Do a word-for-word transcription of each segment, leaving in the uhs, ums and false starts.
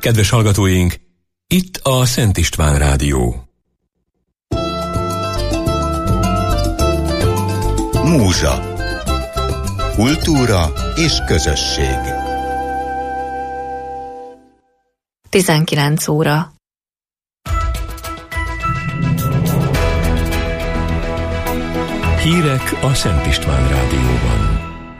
Kedves hallgatóink, itt a Szent István Rádió. Múzsa. Kultúra és közösség. tizenkilenc óra. Hírek a Szent István Rádióban.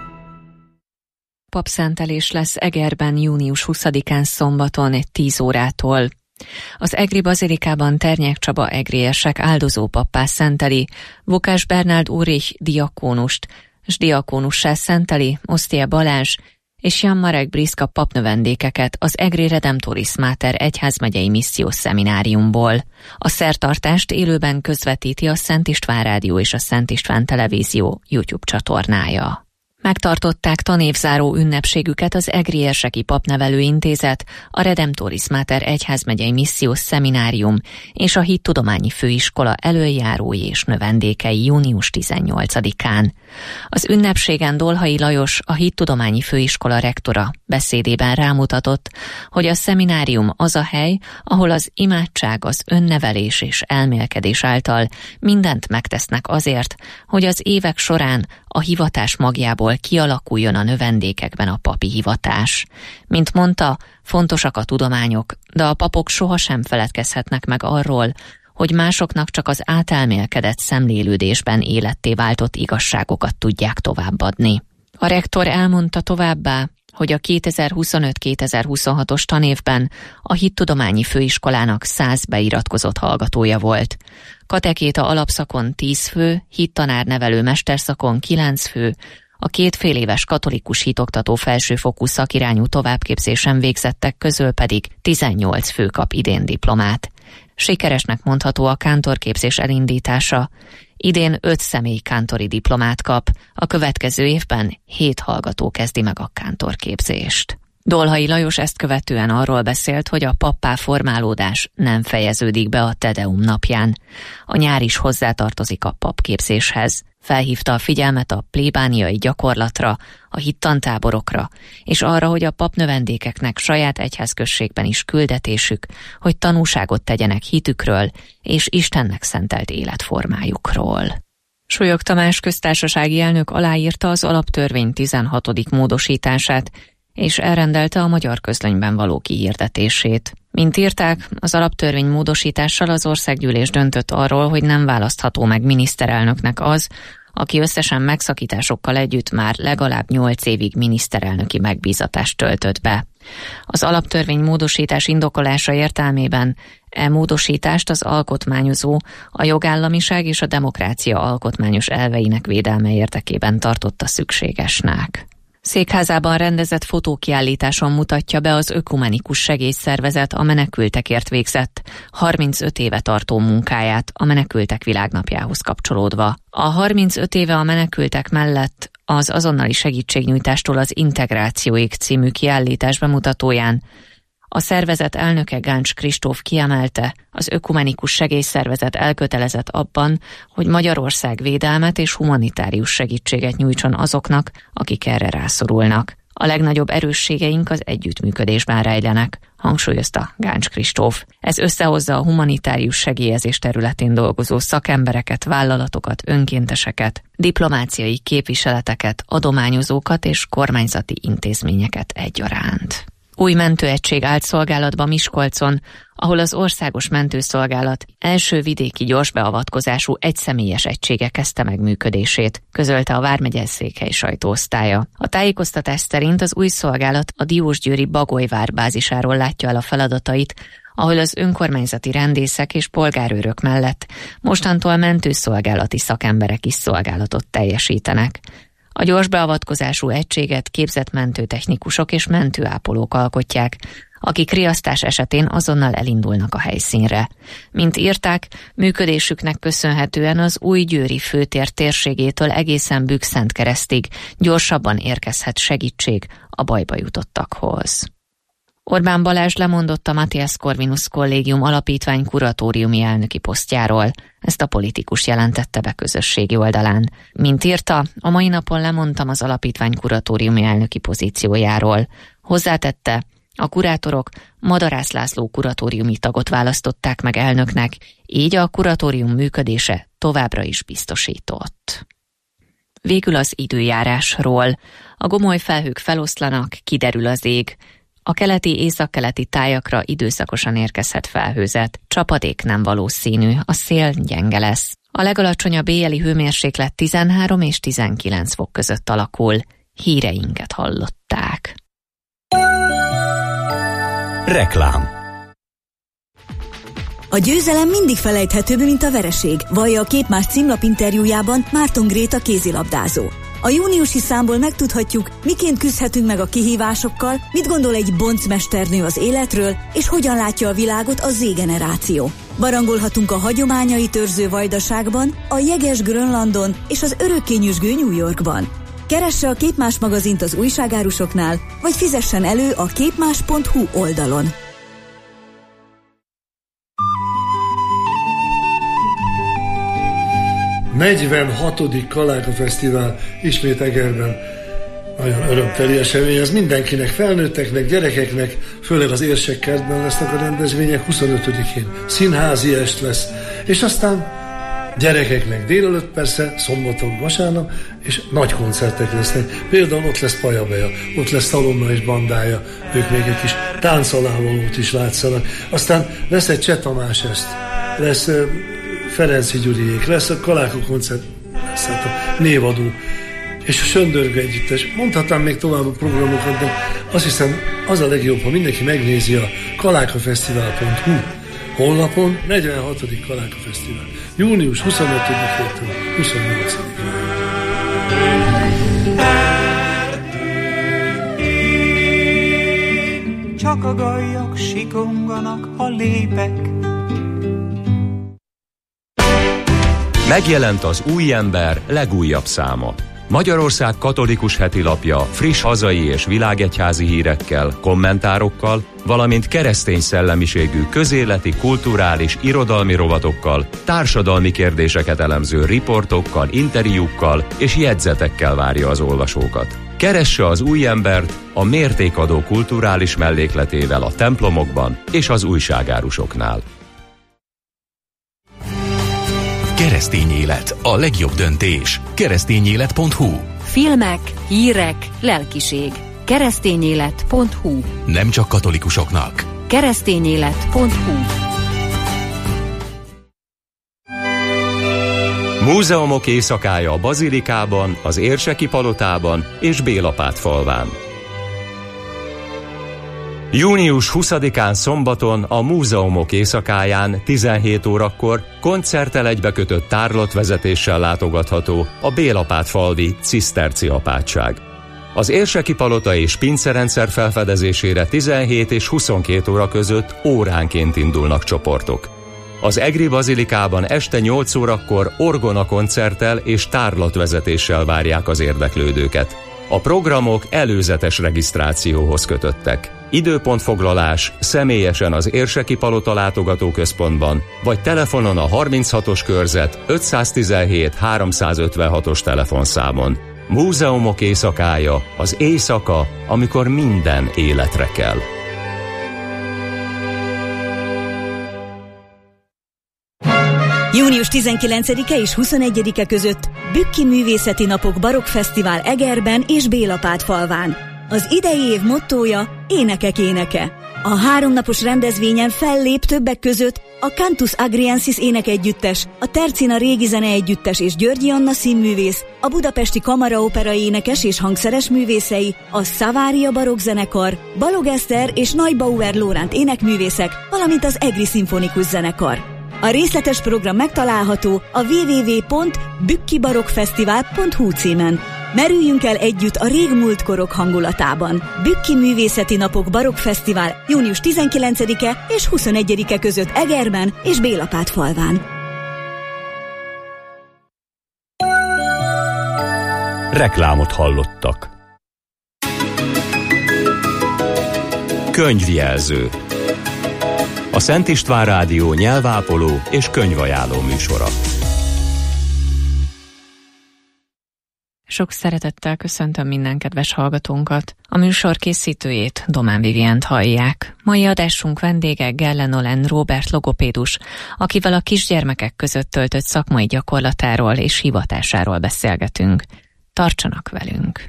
Papszentelés lesz Egerben június huszadikán szombaton tíz órától. Az egri bazilikában Ternyák Csaba egriesek áldozó pappá szenteli, Vokás Bernáld Ulrich diakónust, s diakónussá szenteli Osztia Balázs és Jan Marek Briszka papnövendékeket az Egri Redemptoris Mater egyházmegyei missziós szemináriumból. A szertartást élőben közvetíti a Szent István Rádió és a Szent István Televízió YouTube csatornája. Megtartották tanévzáró ünnepségüket az Egri Érseki Papnevelő Intézet, a Redemptoris Mater egyházmegyei missziós szeminárium és a Hittudományi Főiskola elöljárói és növendékei június tizennyolcadikán. Az ünnepségen Dolhai Lajos, a Hittudományi Főiskola rektora beszédében rámutatott, hogy a szeminárium az a hely, ahol az imádság, az önnevelés és elmélkedés által mindent megtesznek azért, hogy az évek során a hivatás magjából kialakuljon a növendékekben a papi hivatás. Mint mondta, fontosak a tudományok, de a papok sohasem feledkezhetnek meg arról, hogy másoknak csak az átelmélkedett szemlélődésben életté váltott igazságokat tudják továbbadni. A rektor elmondta továbbá, hogy a kétezer-huszonöt kétezer-huszonhatos tanévben a Hittudományi Főiskolának száz beiratkozott hallgatója volt. Katekéta alapszakon tíz fő, hittanárnevelő mesterszakon kilenc fő, a két fél éves katolikus hitoktató felsőfokú szakirányú továbbképzésen végzettek közül pedig tizennyolc fő kap idén diplomát. Sikeresnek mondható a kántorképzés elindítása. Idén öt személy kántori diplomát kap, a következő évben hét hallgató kezdi meg a kántorképzést. Dolhai Lajos ezt követően arról beszélt, hogy a pappá formálódás nem fejeződik be a Tedeum napján. A nyár is hozzátartozik a papképzéshez. Felhívta a figyelmet a plébániai gyakorlatra, a hittantáborokra, és arra, hogy a papnövendékeknek saját egyházközségben is küldetésük, hogy tanúságot tegyenek hitükről és Istennek szentelt életformájukról. Súlyog Tamás köztársasági elnök aláírta az alaptörvény tizenhatodik módosítását, és elrendelte a Magyar Közlönyben való kihirdetését. Mint írták, az alaptörvény módosítással az országgyűlés döntött arról, hogy nem választható meg miniszterelnöknek az, aki összesen megszakításokkal együtt már legalább nyolc évig miniszterelnöki megbízatást töltött be. Az alaptörvény módosítás indokolása értelmében e módosítást az alkotmányozó a jogállamiság és a demokrácia alkotmányos elveinek védelme érdekében tartotta szükségesnek. Székházában rendezett fotókiállításon mutatja be az Ökumenikus Segélyszervezet a menekültekért végzett harmincöt éve tartó munkáját a Menekültek Világnapjához kapcsolódva. A harmincöt éve a menekültek mellett az azonnali segítségnyújtástól az integrációig című kiállítás bemutatóján a szervezet elnöke Gáncs Kristóf kiemelte, az Ökumenikus Segélyszervezet elkötelezett abban, hogy Magyarország védelmet és humanitárius segítséget nyújtson azoknak, akik erre rászorulnak. A legnagyobb erősségeink az együttműködésben rejlenek, hangsúlyozta Gáncs Kristóf. Ez összehozza a humanitárius segélyezés területén dolgozó szakembereket, vállalatokat, önkénteseket, diplomáciai képviseleteket, adományozókat és kormányzati intézményeket egyaránt. Új mentőegység állt szolgálatba Miskolcon, ahol az Országos Mentőszolgálat első vidéki gyorsbeavatkozású egyszemélyes egysége kezdte meg működését, közölte a vármegye székely sajtóosztálya. A tájékoztatás szerint az új szolgálat a diósgyőri Bagolyvár bázisáról látja el a feladatait, ahol az önkormányzati rendészek és polgárőrök mellett mostantól mentőszolgálati szakemberek is szolgálatot teljesítenek. A gyors beavatkozású egységet képzett mentőtechnikusok és mentőápolók alkotják, akik riasztás esetén azonnal elindulnak a helyszínre. Mint írták, működésüknek köszönhetően az új győri főtér térségétől egészen Bükkszentkeresztig gyorsabban érkezhet segítség a bajba jutottakhoz. Orbán Balázs lemondott a Matthias Corvinus Kollégium alapítvány kuratóriumi elnöki posztjáról. Ezt a politikus jelentette be közösségi oldalán. Mint írta, a mai napon lemondtam az alapítvány kuratóriumi elnöki pozíciójáról. Hozzátette, a kurátorok Madarász László kuratóriumi tagot választották meg elnöknek, így a kuratórium működése továbbra is biztosított. Végül az időjárásról. A gomoly felhők feloszlanak, kiderül az ég. A keleti, északkeleti tájakra időszakosan érkezhet felhőzet. Csapadék nem valószínű, a szél gyenge lesz. A legalacsonyabb éjjeli hőmérséklet tizenhárom és tizenkilenc fok között alakul. Híreinket hallották. Reklám. A győzelem mindig felejthetőbb, mint a vereség, vallja a Képmás címlap interjújában Márton Gréta kézilabdázó. A júniusi számból megtudhatjuk, miként küzdhetünk meg a kihívásokkal, mit gondol egy boncmesternő az életről, és hogyan látja a világot a Z-generáció. Barangolhatunk a hagyományait őrző Vajdaságban, a jeges Grönlandon és az örökkényüzsgő New Yorkban. Keresse a Képmás magazint az újságárusoknál, vagy fizessen elő a képmás pont hu oldalon. negyvenhatodik Kaláka Fesztivál ismét Egerben. Nagyon örömteli esemény, ez mindenkinek, felnőtteknek, gyerekeknek, főleg az Érsekkertben lesznek a rendezvények, huszonötödikén színházi est lesz, és aztán gyerekeknek délelőtt persze, szombaton, vasárnap, és nagy koncertek lesznek. Például ott lesz Pajabeja, ott lesz Talonna és bandája, ők még egy kis táncalávalót is látszanak. Aztán lesz egy Cseh Tamás est, lesz Ferenci Gyuriék, lesz a Kaláka koncert, lesz hát a névadó, és a Söndörgő együttes. Mondhatnám még tovább a programokat, de azt hiszem az a legjobb, ha mindenki megnézi a kalákafesztivál pont hu honlapon. negyvenhatodik Kaláka Fesztivál. június huszonötödikétől huszonnyolcadikáig. Csak a gajak sikonganak, ha lépek. Megjelent az Új Ember legújabb száma. Magyarország katolikus hetilapja friss hazai és világegyházi hírekkel, kommentárokkal, valamint keresztény szellemiségű közéleti, kulturális, irodalmi rovatokkal, társadalmi kérdéseket elemző riportokkal, interjúkkal és jegyzetekkel várja az olvasókat. Keresse az Új Embert a mértékadó kulturális mellékletével a templomokban és az újságárusoknál. Keresztény élet, a legjobb döntés. keresztényélet pont hu. Filmek, hírek, lelkiség. keresztényélet pont hu. Nem csak katolikusoknak. keresztényélet pont hu. Múzeumok éjszakája a Bazilikában, az Érseki Palotában és Bélapát falván. június huszadikán szombaton a Múzeumok éjszakáján tizenhét órakor koncerttel egybekötött tárlatvezetéssel látogatható a Bélapátfalvi ciszterci apátság. Az Érseki Palota és pincerendszer felfedezésére tizenhét és huszonkét óra között óránként indulnak csoportok. Az Egri Bazilikában este nyolc órakor orgona koncerttel és tárlatvezetéssel várják az érdeklődőket. A programok előzetes regisztrációhoz kötöttek. Időpontfoglalás személyesen az Érseki Palota látogatóközpontban, vagy telefonon a harminchatos körzet ötszáztizenhét háromszázötvenhatos telefonszámon. Múzeumok éjszakája, az éjszaka, amikor minden életre kell. június tizenkilencedike és huszonegyedike között Bükki Művészeti Napok Barokk Fesztivál Egerben és Bélapátfalván. Az idei év mottója Énekek éneke. A háromnapos rendezvényen fellép többek között a Cantus Agriensis énekegyüttes, a Tercina Régi Zeneegyüttes és Györgyi Anna színművész, a Budapesti Kamaraopera énekes és hangszeres művészei, a Szavária Barokk Zenekar, Balog Eszter és Neubauer Lóránt énekművészek, valamint az Egri Szimfonikus Zenekar. A részletes program megtalálható a double-u double-u double-u pont bükkibarokkfesztivál pont hu címen. Merüljünk el együtt a régmúlt korok hangulatában. Bükki Művészeti Napok Barokk Fesztivál június tizenkilencedike és huszonegyedike között Egerben és Bélapátfalván. Reklámot hallottak. Könyvjelző. A Szent István Rádió nyelvápoló és könyvajánló műsora. Sok szeretettel köszöntöm minden kedves hallgatónkat. A műsor készítőjét, Domán Vivient hallják. Mai adásunk vendége Gelle Nolen Róbert logopédus, akivel a kisgyermekek között töltött szakmai gyakorlatáról és hivatásáról beszélgetünk. Tartsanak velünk!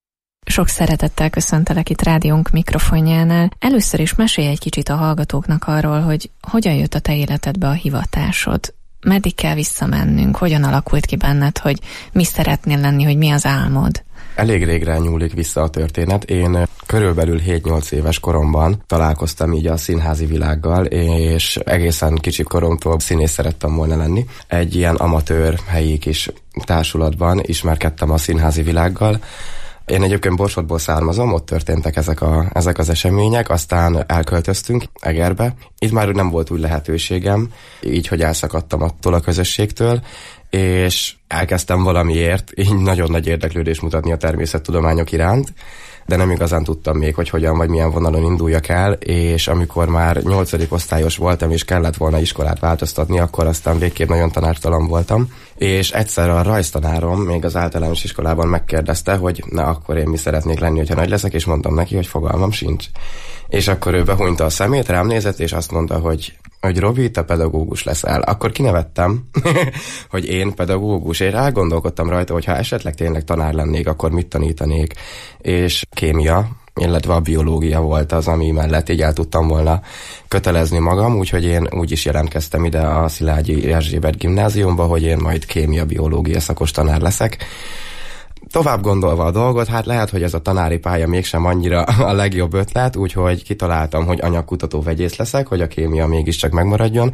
Sok szeretettel köszöntelek itt rádiónk mikrofonjánál. Először is mesélj egy kicsit a hallgatóknak arról, hogy hogyan jött a te életedbe a hivatásod. Meddig kell visszamennünk? Hogyan alakult ki benned, hogy mi szeretnél lenni, hogy mi az álmod? Elég régre nyúlik vissza a történet. Én körülbelül hét-nyolc éves koromban találkoztam így a színházi világgal, és egészen kicsi koromtól színész szerettem volna lenni. Egy ilyen amatőr helyi kis társulatban ismerkedtem a színházi világgal. Én egyébként Borsodból származom, ott történtek ezek, a, ezek az események, aztán elköltöztünk Egerbe. Itt már nem volt új lehetőségem, így, hogy elszakadtam attól a közösségtől, és elkezdtem valamiért így nagyon nagy érdeklődést mutatni a természettudományok iránt, de nem igazán tudtam még, hogy hogyan vagy milyen vonalon induljak el, és amikor már nyolcadik osztályos voltam, és kellett volna iskolát változtatni, akkor aztán végképp nagyon tanártalan voltam, és egyszer a rajztanárom még az általános iskolában megkérdezte, hogy na akkor én mi szeretnék lenni, hogyha nagy leszek, és mondtam neki, hogy fogalmam sincs. És akkor ő behúnyta a szemét, rám nézett, és azt mondta, hogy hogy Robi, te pedagógus leszel. Akkor kinevettem, hogy én pedagógus, és elgondolkodtam rajta, hogy ha esetleg tényleg tanár lennék, akkor mit tanítanék, és kémia, illetve a biológia volt az, ami mellett így el tudtam volna kötelezni magam, úgyhogy én úgy is jelentkeztem ide a Szilágyi Erzsébet gimnáziumba, hogy én majd kémia-biológia szakos tanár leszek. Tovább gondolva a dolgot, hát lehet, hogy ez a tanári pálya mégsem annyira a legjobb ötlet, úgyhogy kitaláltam, hogy anyagkutató vegyész leszek, hogy a kémia mégiscsak megmaradjon.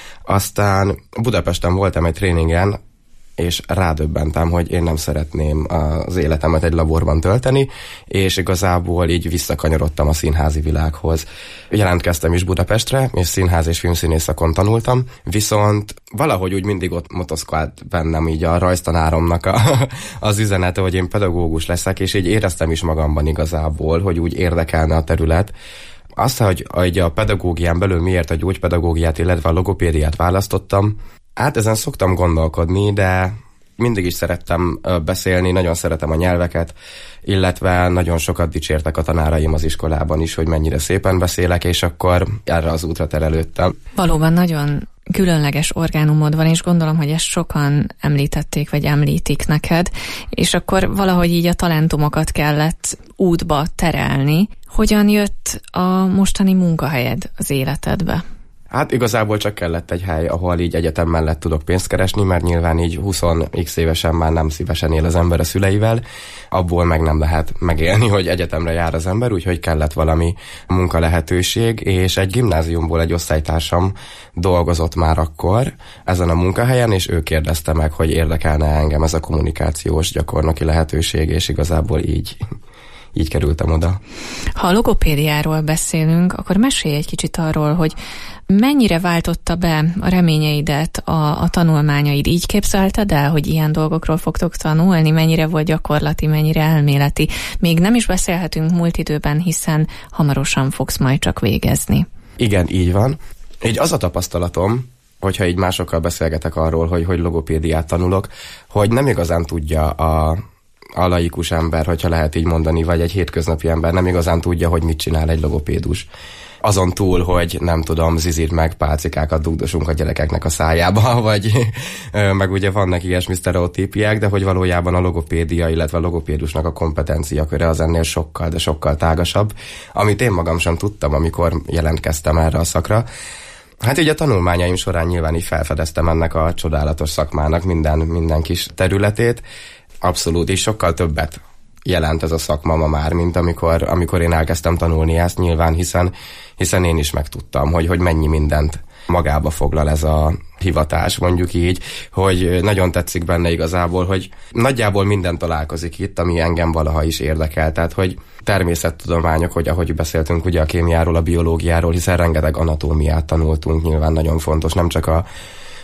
Aztán Budapesten voltam egy tréningen, és rádöbbentem, hogy én nem szeretném az életemet egy laborban tölteni, és igazából így visszakanyarodtam a színházi világhoz. Jelentkeztem is Budapestre, és színház és filmszínész szakon tanultam, viszont valahogy úgy mindig ott motoszkált bennem így a rajztanáromnak a, az üzenete, hogy én pedagógus leszek, és így éreztem is magamban igazából, hogy úgy érdekelne a terület. Azt, hogy, hogy a pedagógián belül miért a gyógypedagógiát, illetve a logopédiát választottam, hát ezen szoktam gondolkodni, de mindig is szerettem beszélni, nagyon szeretem a nyelveket, illetve nagyon sokat dicsértek a tanáraim az iskolában is, hogy mennyire szépen beszélek, és akkor erre az útra terelődtem. Valóban nagyon különleges orgánumod van, és gondolom, hogy ezt sokan említették, vagy említik neked, és akkor valahogy így a talentumokat kellett útba terelni. Hogyan jött a mostani munkahelyed az életedbe? Hát igazából csak kellett egy hely, ahol így egyetem mellett tudok pénzt keresni, mert nyilván így húsz x évesen már nem szívesen él az ember a szüleivel, abból meg nem lehet megélni, hogy egyetemre jár az ember, úgyhogy kellett valami munkalehetőség, és egy gimnáziumból egy osztálytársam dolgozott már akkor ezen a munkahelyen, és ő kérdezte meg, hogy érdekelne engem ez a kommunikációs gyakornoki lehetőség, és igazából így... Így kerültem oda. Ha a logopédiáról beszélünk, akkor mesélj egy kicsit arról, hogy mennyire váltotta be a reményeidet a, a tanulmányaid. Így képzelted el, hogy ilyen dolgokról fogtok tanulni? Mennyire volt gyakorlati, mennyire elméleti? Még nem is beszélhetünk múlt időben, hiszen hamarosan fogsz majd csak végezni. Igen, így van. Így az a tapasztalatom, hogyha így másokkal beszélgetek arról, hogy, hogy logopédiát tanulok, hogy nem igazán tudja a a laikus ember, hogyha lehet így mondani, vagy egy hétköznapi ember nem igazán tudja, hogy mit csinál egy logopédus. Azon túl, hogy nem tudom, zizírt meg pálcikákat dugdosunk a gyerekeknek a szájába, vagy meg ugye vannak ilyesmi sztereotípiák, de hogy valójában a logopédia, illetve a logopédusnak a kompetencia köre az ennél sokkal, de sokkal tágasabb, amit én magam sem tudtam, amikor jelentkeztem erre a szakra. Hát így a tanulmányaim során nyilván így felfedeztem ennek a csodálatos szakmának minden, minden kis területét. Abszolút, és sokkal többet jelent ez a szakma ma már, mint amikor, amikor én elkezdtem tanulni ezt nyilván, hiszen, hiszen én is megtudtam, hogy, hogy mennyi mindent magába foglal ez a hivatás, mondjuk így, hogy nagyon tetszik benne igazából, hogy nagyjából minden találkozik itt, ami engem valaha is érdekel, tehát hogy természettudományok, hogy ahogy beszéltünk ugye a kémiáról, a biológiáról, hiszen rengeteg anatómiát tanultunk, nyilván nagyon fontos, nem csak a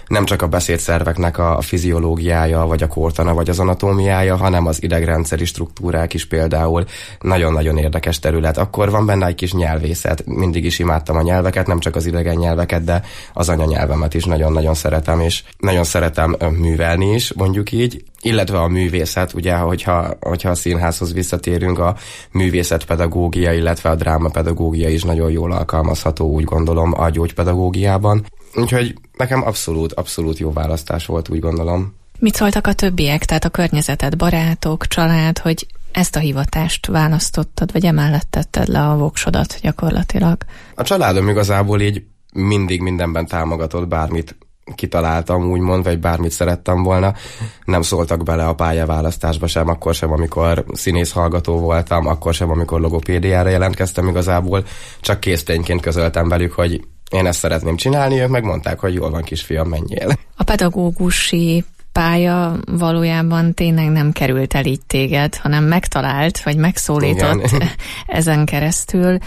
nem csak a beszédszerveknek a fiziológiája, vagy a kórtana, vagy az anatómiája, hanem az idegrendszeri struktúrák is például nagyon-nagyon érdekes terület. Akkor van benne egy kis nyelvészet. Mindig is imádtam a nyelveket, nem csak az idegen nyelveket, de az anyanyelvemet is nagyon-nagyon szeretem, és nagyon szeretem művelni is, mondjuk így. Illetve a művészet, ugye, hogyha, hogyha a színházhoz visszatérünk, a művészetpedagógia, illetve a drámapedagógia is nagyon jól alkalmazható, úgy gondolom, a gyógypedagógiában. Úgyhogy nekem abszolút, abszolút jó választás volt, úgy gondolom. Mit szóltak a többiek, tehát a környezeted, barátok, család, hogy ezt a hivatást választottad, vagy emellett tetted le a voksodat gyakorlatilag? A családom igazából így mindig mindenben támogatott, bármit kitaláltam, úgymond, vagy bármit szerettem volna. Nem szóltak bele a pályaválasztásba sem, akkor sem, amikor színész hallgató voltam, akkor sem, amikor logopédiára jelentkeztem igazából. Csak késztényként közöltem velük, hogy én ezt szeretném csinálni, ők megmondták, hogy jól van, kisfiam, menjél. A pedagógusi pálya valójában tényleg nem került el így téged, hanem megtalált, vagy megszólított igen. Ezen keresztül.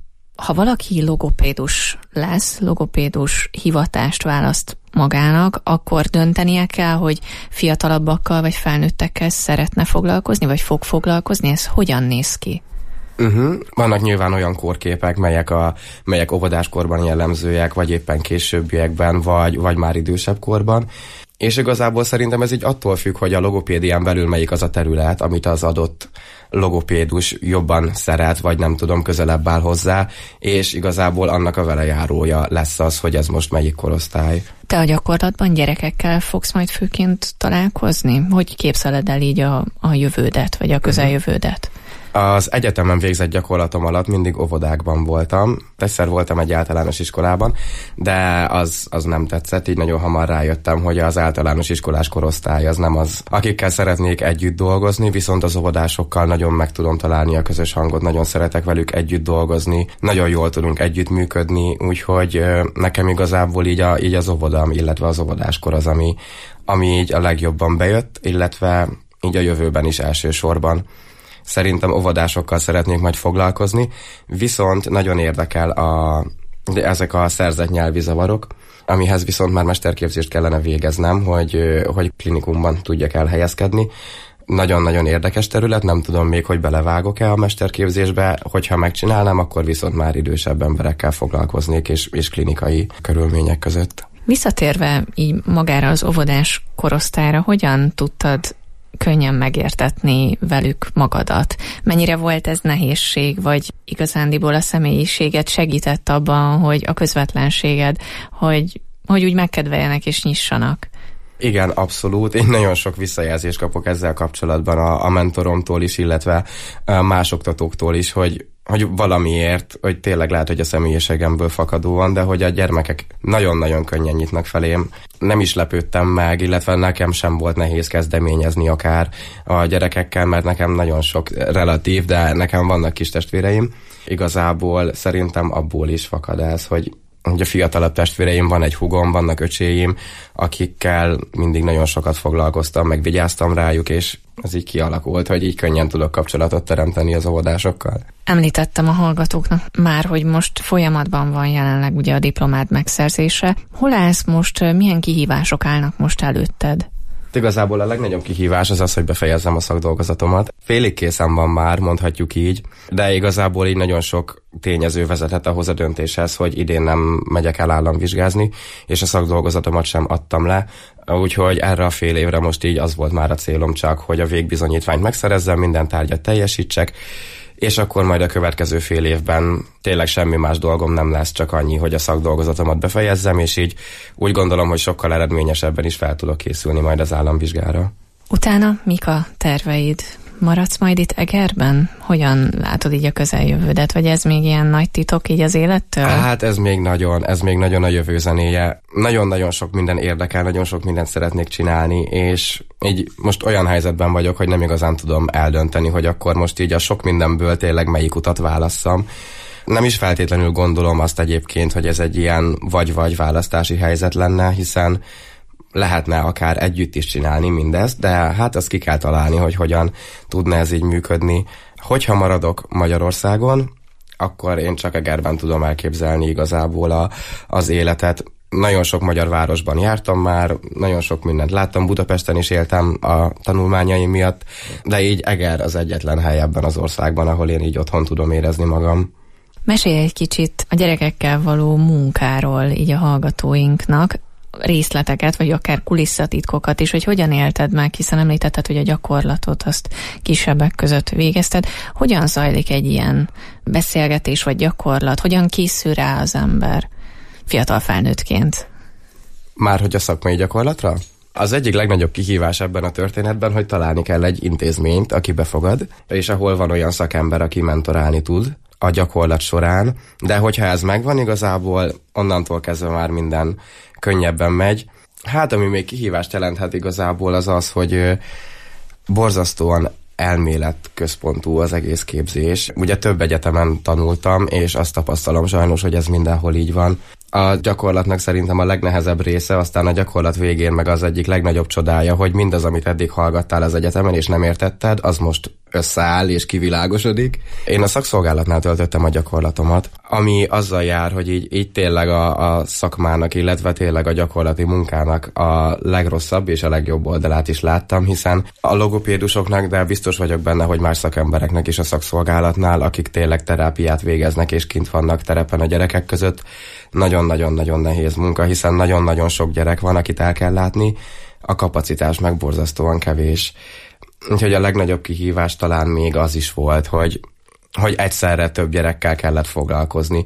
Ha valaki logopédus lesz, logopédus hivatást választ magának, akkor döntenie kell, hogy fiatalabbakkal vagy felnőttekkel szeretne foglalkozni, vagy fog foglalkozni? Ez hogyan néz ki? Uh-huh. Vannak nyilván olyan kórképek, melyek, a, melyek óvodáskorban jellemzőek, vagy éppen későbbiekben, vagy, vagy már idősebb korban. És igazából szerintem ez így attól függ, hogy a logopédián belül melyik az a terület, amit az adott logopédus jobban szeret, vagy nem tudom, közelebb áll hozzá, és igazából annak a velejárója lesz az, hogy ez most melyik korosztály. Te a gyakorlatban gyerekekkel fogsz majd főként találkozni? Hogy képzeled el így a, a jövődet, vagy a közeljövődet? Az egyetemen végzett gyakorlatom alatt mindig óvodákban voltam. Egyszer voltam egy általános iskolában, de az, az nem tetszett, így nagyon hamar rájöttem, hogy az általános iskolás korosztály az nem az, akikkel szeretnék együtt dolgozni, viszont az óvodásokkal nagyon meg tudom találni a közös hangot, nagyon szeretek velük együtt dolgozni, nagyon jól tudunk együtt működni, úgyhogy nekem igazából így, a, így az óvodám, illetve az óvodáskor az, ami, ami így a legjobban bejött, illetve így a jövőben is elsősorban. Szerintem óvodásokkal szeretnék majd foglalkozni, viszont nagyon érdekel a, de ezek a szerzett nyelvi zavarok, amihez viszont már mesterképzést kellene végeznem, hogy, hogy klinikumban tudjak elhelyezkedni. Nagyon-nagyon érdekes terület, nem tudom még, hogy belevágok-e a mesterképzésbe, hogyha megcsinálnám, akkor viszont már idősebb emberekkel foglalkoznék, és, és klinikai körülmények között. Visszatérve így magára az óvodás korosztályra, hogyan tudtad könnyen megértetni velük magadat? Mennyire volt ez nehézség, vagy igazándiból a személyiséget segített abban, hogy a közvetlenséged, hogy, hogy úgy megkedveljenek és nyissanak? Igen, abszolút. Én nagyon sok visszajelzést kapok ezzel kapcsolatban a, a mentoromtól is, illetve más oktatóktól is, hogy hogy valamiért, hogy tényleg lehet, hogy a személyiségemből fakadóan, de hogy a gyermekek nagyon-nagyon könnyen nyitnak felém. Nem is lepődtem meg, illetve nekem sem volt nehéz kezdeményezni akár a gyerekekkel, mert nekem nagyon sok relatív, de nekem vannak kis testvéreim. Igazából szerintem abból is fakad ez, hogy hogy a fiatalabb testvéreim, van egy húgom, vannak öcséim, akikkel mindig nagyon sokat foglalkoztam, meg vigyáztam rájuk, és ez így kialakult, hogy így könnyen tudok kapcsolatot teremteni az óvodásokkal. Említettem a hallgatóknak már, hogy most folyamatban van jelenleg ugye a diplomád megszerzése. Hol állsz most, milyen kihívások állnak most előtted? Igazából a legnagyobb kihívás az az, hogy befejezzem a szakdolgozatomat. Félig készen van már, mondhatjuk így, de igazából így nagyon sok tényező vezetett ahhoz a döntéshez, hogy idén nem megyek el államvizsgázni, és a szakdolgozatomat sem adtam le, úgyhogy erre a fél évre most így az volt már a célom csak, hogy a végbizonyítványt megszerezzem, minden tárgyat teljesítsek, és akkor majd a következő fél évben tényleg semmi más dolgom nem lesz, csak annyi, hogy a szakdolgozatomat befejezzem, és így úgy gondolom, hogy sokkal eredményesebben is fel tudok készülni majd az államvizsgára. Utána mik a terveid? Maradsz majd itt Egerben? Hogyan látod így a közeljövődet? Vagy ez még ilyen nagy titok így az élettől? Hát ez még nagyon, ez még nagyon a jövő zenéje. Nagyon-nagyon sok minden érdekel, nagyon sok mindent szeretnék csinálni, és így most olyan helyzetben vagyok, hogy nem igazán tudom eldönteni, hogy akkor most így a sok mindenből tényleg melyik utat válasszam. Nem is feltétlenül gondolom azt egyébként, hogy ez egy ilyen vagy-vagy választási helyzet lenne, hiszen lehetne akár együtt is csinálni mindezt, de hát azt ki kell találni, hogy hogyan tudna ez így működni. Hogyha maradok Magyarországon, akkor én csak Egerben tudom elképzelni igazából a, az életet. Nagyon sok magyar városban jártam már, nagyon sok mindent láttam, Budapesten is éltem a tanulmányaim miatt, de így Eger az egyetlen hely ebben az országban, ahol én így otthon tudom érezni magam. Mesélj egy kicsit a gyerekekkel való munkáról így a hallgatóinknak, részleteket, vagy akár kulisszatitkokat is, hogy hogyan élted meg, hiszen említetted, hogy a gyakorlatot azt kisebbek között végezted. Hogyan zajlik egy ilyen beszélgetés vagy gyakorlat? Hogyan készül rá az ember fiatal felnőttként? Már hogy a szakmai gyakorlatra? Az egyik legnagyobb kihívás ebben a történetben, hogy találni kell egy intézményt, aki befogad, és ahol van olyan szakember, aki mentorálni tud a gyakorlat során, de hogyha ez megvan igazából, onnantól kezdve már minden könnyebben megy. Hát, ami még kihívást jelenthet igazából, az az, hogy borzasztóan elméletközpontú az egész képzés. Ugye több egyetemen tanultam, és azt tapasztalom sajnos, hogy ez mindenhol így van. A gyakorlatnak szerintem a legnehezebb része, aztán a gyakorlat végén meg az egyik legnagyobb csodája, hogy mindaz, amit eddig hallgattál az egyetemen, és nem értetted, az most összeáll és kivilágosodik. Én a szakszolgálatnál töltöttem a gyakorlatomat, ami azzal jár, hogy így, így tényleg a, a szakmának, illetve tényleg a gyakorlati munkának a legrosszabb és a legjobb oldalát is láttam, hiszen a logopédusoknak, de biztos vagyok benne, hogy más szakembereknek is a szakszolgálatnál, akik tényleg terápiát végeznek és kint vannak terepen a gyerekek között, nagyon-nagyon-nagyon nehéz munka, hiszen nagyon-nagyon sok gyerek van, akit el kell látni, a kapacitás meg borzasztóan kevés. Úgyhogy a legnagyobb kihívás talán még az is volt, hogy, hogy egyszerre több gyerekkel kellett foglalkozni,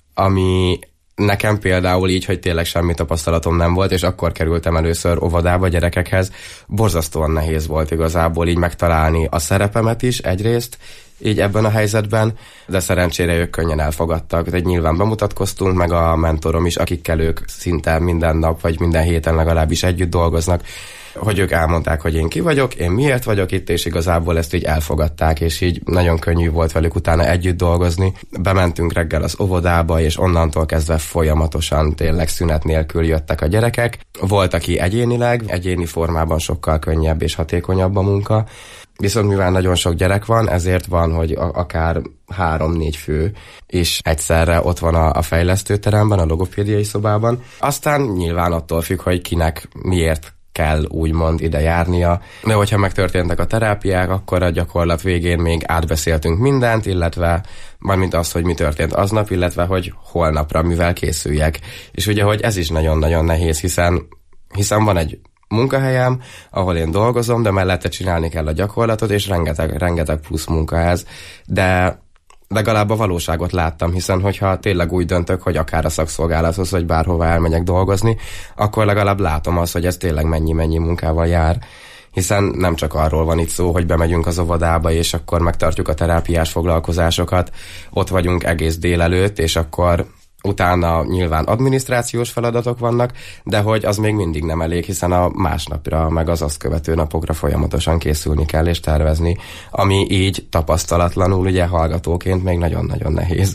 ami nekem például így, hogy tényleg semmi tapasztalatom nem volt, és akkor kerültem először óvodába gyerekekhez, borzasztóan nehéz volt igazából így megtalálni a szerepemet is egyrészt, így ebben a helyzetben, de szerencsére ők könnyen elfogadtak. Tehát nyilván bemutatkoztunk, meg a mentorom is, akikkel ők szinte minden nap, vagy minden héten legalábbis együtt dolgoznak, hogy ők elmondták, hogy én ki vagyok, én miért vagyok itt, és igazából ezt így elfogadták, és így nagyon könnyű volt velük utána együtt dolgozni. Bementünk reggel az óvodába, és onnantól kezdve folyamatosan tényleg szünet nélkül jöttek a gyerekek. Volt, aki egyénileg, egyéni formában sokkal könnyebb és hatékonyabb a munka, viszont mivel nagyon sok gyerek van, ezért van, hogy akár három-négy fő is egyszerre ott van a, a fejlesztőteremben, a logopédiai szobában. Aztán nyilván attól függ, hogy kinek miért kell úgymond ide járnia. De hogyha megtörténtek a terápiák, akkor a gyakorlat végén még átbeszéltünk mindent, illetve mármint az, hogy mi történt aznap, illetve hogy holnapra mivel készüljek. És ugye, hogy ez is nagyon-nagyon nehéz, hiszen, hiszen van egy munkahelyem, ahol én dolgozom, de mellette csinálni kell a gyakorlatot, és rengeteg, rengeteg plusz munka ez. De legalább a valóságot láttam, hiszen hogyha tényleg úgy döntök, hogy akár a szakszolgálathoz, vagy bárhova elmegyek dolgozni, akkor legalább látom azt, hogy ez tényleg mennyi-mennyi munkával jár. Hiszen nem csak arról van itt szó, hogy bemegyünk az óvodába, és akkor megtartjuk a terápiás foglalkozásokat, ott vagyunk egész délelőtt, és akkor utána nyilván adminisztrációs feladatok vannak, de hogy az még mindig nem elég, hiszen a másnapra, meg az azt követő napokra folyamatosan készülni kell és tervezni, ami így tapasztalatlanul ugye hallgatóként még nagyon-nagyon nehéz.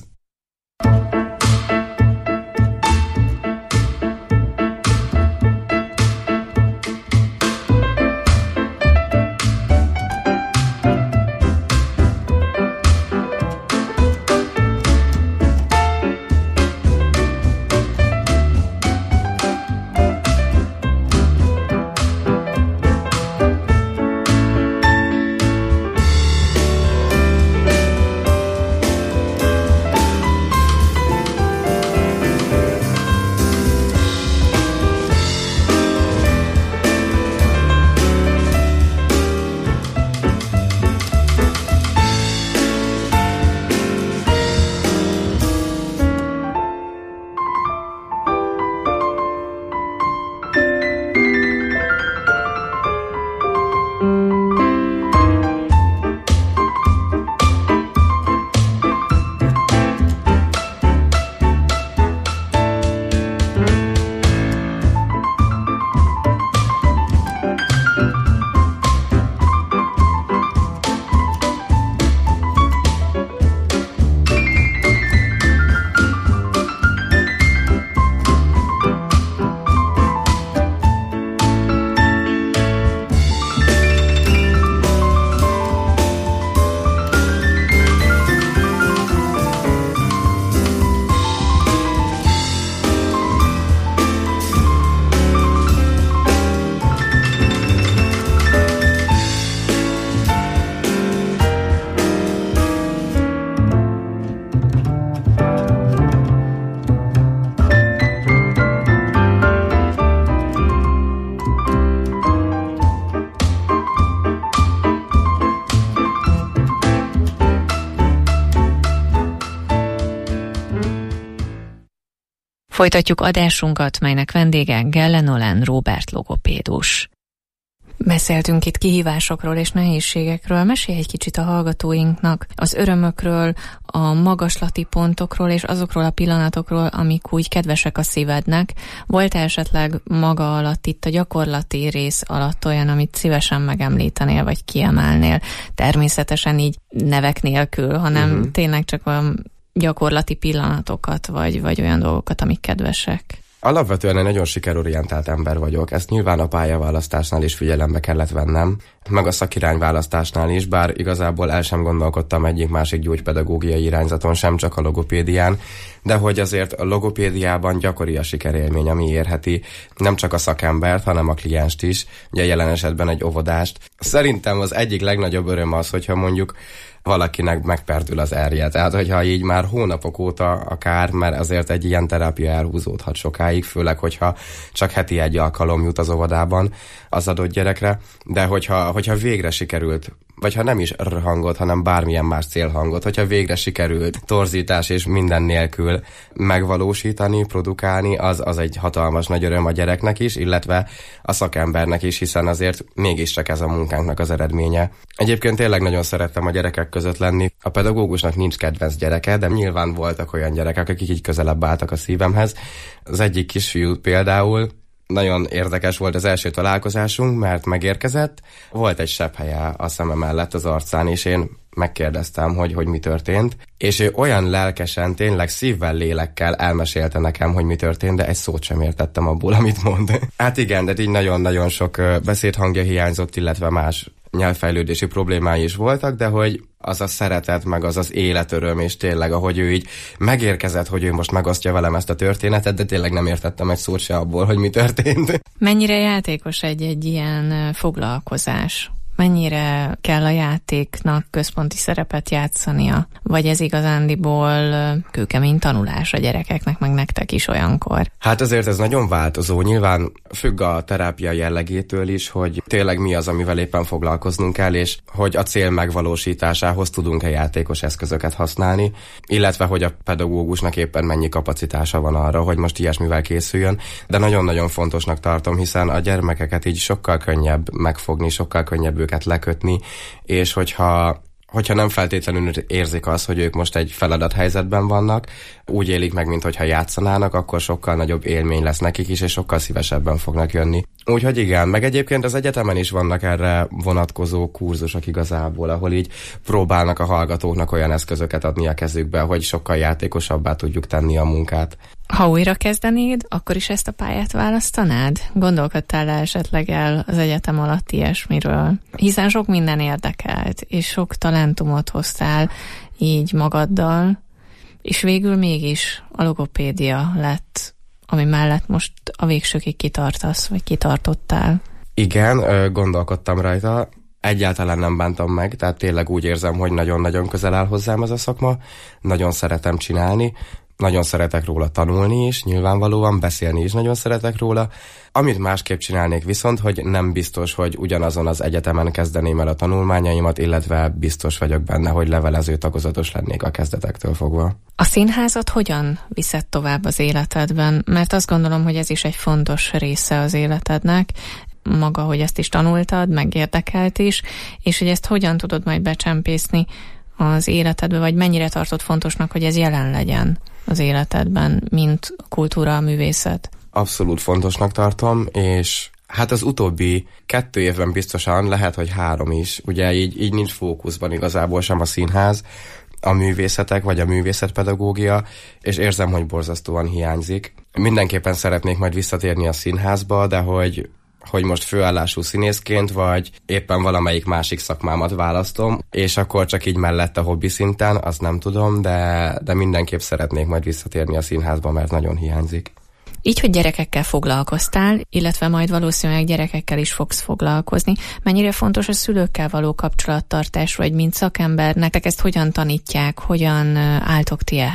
Folytatjuk adásunkat, melynek vendége Gelle Nolan Róbert logopédus. Beszéltünk itt kihívásokról és nehézségekről. Mesélj egy kicsit a hallgatóinknak az örömökről, a magaslati pontokról és azokról a pillanatokról, amik úgy kedvesek a szívednek. Volt esetleg maga alatt itt a gyakorlati rész alatt olyan, amit szívesen megemlítenél vagy kiemelnél? Természetesen így nevek nélkül, hanem uh-huh. tényleg csak olyan gyakorlati pillanatokat, vagy, vagy olyan dolgokat, amik kedvesek. Alapvetően egy nagyon sikerorientált ember vagyok. Ezt nyilván a pályaválasztásnál is figyelembe kellett vennem, meg a szakirányválasztásnál is, bár igazából el sem gondolkodtam egyik-másik gyógypedagógiai irányzaton, sem csak a logopédián, de hogy azért a logopédiában gyakori a sikerélmény, ami érheti nem csak a szakembert, hanem a klienst is, ugye jelen esetben egy óvodást. Szerintem az egyik legnagyobb öröm az, hogyha mondjuk valakinek megperdül az erje. Tehát, hogyha így már hónapok óta akár, mert azért egy ilyen terápia elhúzódhat sokáig, főleg, hogyha csak heti egy alkalom jut az óvodában az adott gyerekre, de hogyha, hogyha végre sikerült, vagy ha nem is R hangot, hanem bármilyen más célhangot, hogyha végre sikerült torzítás és minden nélkül megvalósítani, produkálni, az, az egy hatalmas nagy öröm a gyereknek is, illetve a szakembernek is, hiszen azért mégiscsak ez a munkánknak az eredménye. Egyébként tényleg nagyon szerettem a gyerekek között lenni. A pedagógusnak nincs kedvenc gyereke, de nyilván voltak olyan gyerekek, akik így közelebb álltak a szívemhez. Az egyik kisfiú például, nagyon érdekes volt az első találkozásunk, mert megérkezett, volt egy sebbhelye a szeme mellett az arcán, és én megkérdeztem, hogy, hogy mi történt, és ő olyan lelkesen, tényleg szívvel, lélekkel elmesélte nekem, hogy mi történt, de egy szót sem értettem abból, amit mond. Hát igen, de így nagyon-nagyon sok beszédhangja hiányzott, illetve más nyelvfejlődési problémái is voltak, de hogy az a szeretet, meg az az életöröm, és tényleg, ahogy ő így megérkezett, hogy ő most megosztja velem ezt a történetet, de tényleg nem értettem egy szót se abból, hogy mi történt. Mennyire játékos egy-egy ilyen foglalkozás? Mennyire kell a játéknak központi szerepet játszania? Vagy ez igazándiból kőkemény tanulás a gyerekeknek, meg nektek is olyankor? Hát azért ez nagyon változó. Nyilván függ a terápia jellegétől is, hogy tényleg mi az, amivel éppen foglalkoznunk kell, és hogy a cél megvalósításához tudunk-e játékos eszközöket használni, illetve hogy a pedagógusnak éppen mennyi kapacitása van arra, hogy most ilyesmivel készüljön. De nagyon-nagyon fontosnak tartom, hiszen a gyermekeket így sokkal könnyebb megfogni, sokkal könnyebb őket lekötni, és hogyha, hogyha nem feltétlenül érzik azt, hogy ők most egy feladathelyzetben vannak, úgy élik meg, mintha játszanának, akkor sokkal nagyobb élmény lesz nekik is, és sokkal szívesebben fognak jönni. Úgyhogy igen, meg egyébként az egyetemen is vannak erre vonatkozó kurzusok igazából, ahol így próbálnak a hallgatóknak olyan eszközöket adni a kezükbe, hogy sokkal játékosabbá tudjuk tenni a munkát. Ha újra kezdenéd, akkor is ezt a pályát választanád? Gondolkodtál el esetleg el az egyetem alatt ilyesmiről? Hiszen sok minden érdekelt, és sok talentumot hoztál így magaddal, és végül mégis a logopédia lett, ami mellett most a végsőkig kitartasz, vagy kitartottál. Igen, gondolkodtam rajta. Egyáltalán nem bántam meg, tehát tényleg úgy érzem, hogy nagyon-nagyon közel áll hozzám ez a szakma. Nagyon szeretem csinálni. Nagyon szeretek róla tanulni is, nyilvánvalóan beszélni is nagyon szeretek róla. Amit másképp csinálnék viszont, hogy nem biztos, hogy ugyanazon az egyetemen kezdeném el a tanulmányaimat, illetve biztos vagyok benne, hogy levelező tagozatos lennék a kezdetektől fogva. A színházat hogyan viszed tovább az életedben? Mert azt gondolom, hogy ez is egy fontos része az életednek, maga, hogy ezt is tanultad, meg érdekelt is, és hogy ezt hogyan tudod majd becsempészni az életedbe, vagy mennyire tartod fontosnak, hogy ez jelen legyen az életedben, mint kultúra, a művészet? Abszolút fontosnak tartom, és hát az utóbbi kettő évben biztosan, lehet, hogy három is, ugye így, így nincs fókuszban igazából sem a színház, a művészetek, vagy a művészetpedagógia, és érzem, hogy borzasztóan hiányzik. Mindenképpen szeretnék majd visszatérni a színházba, de hogy hogy most főállású színészként, vagy éppen valamelyik másik szakmámat választom, és akkor csak így mellett a hobbi szinten, azt nem tudom, de, de mindenképp szeretnék majd visszatérni a színházba, mert nagyon hiányzik. Így, hogy gyerekekkel foglalkoztál, illetve majd valószínűleg gyerekekkel is fogsz foglalkozni, mennyire fontos a szülőkkel való kapcsolattartás, vagy mint szakember, nektek ezt hogyan tanítják, hogyan álltok ti ehhez?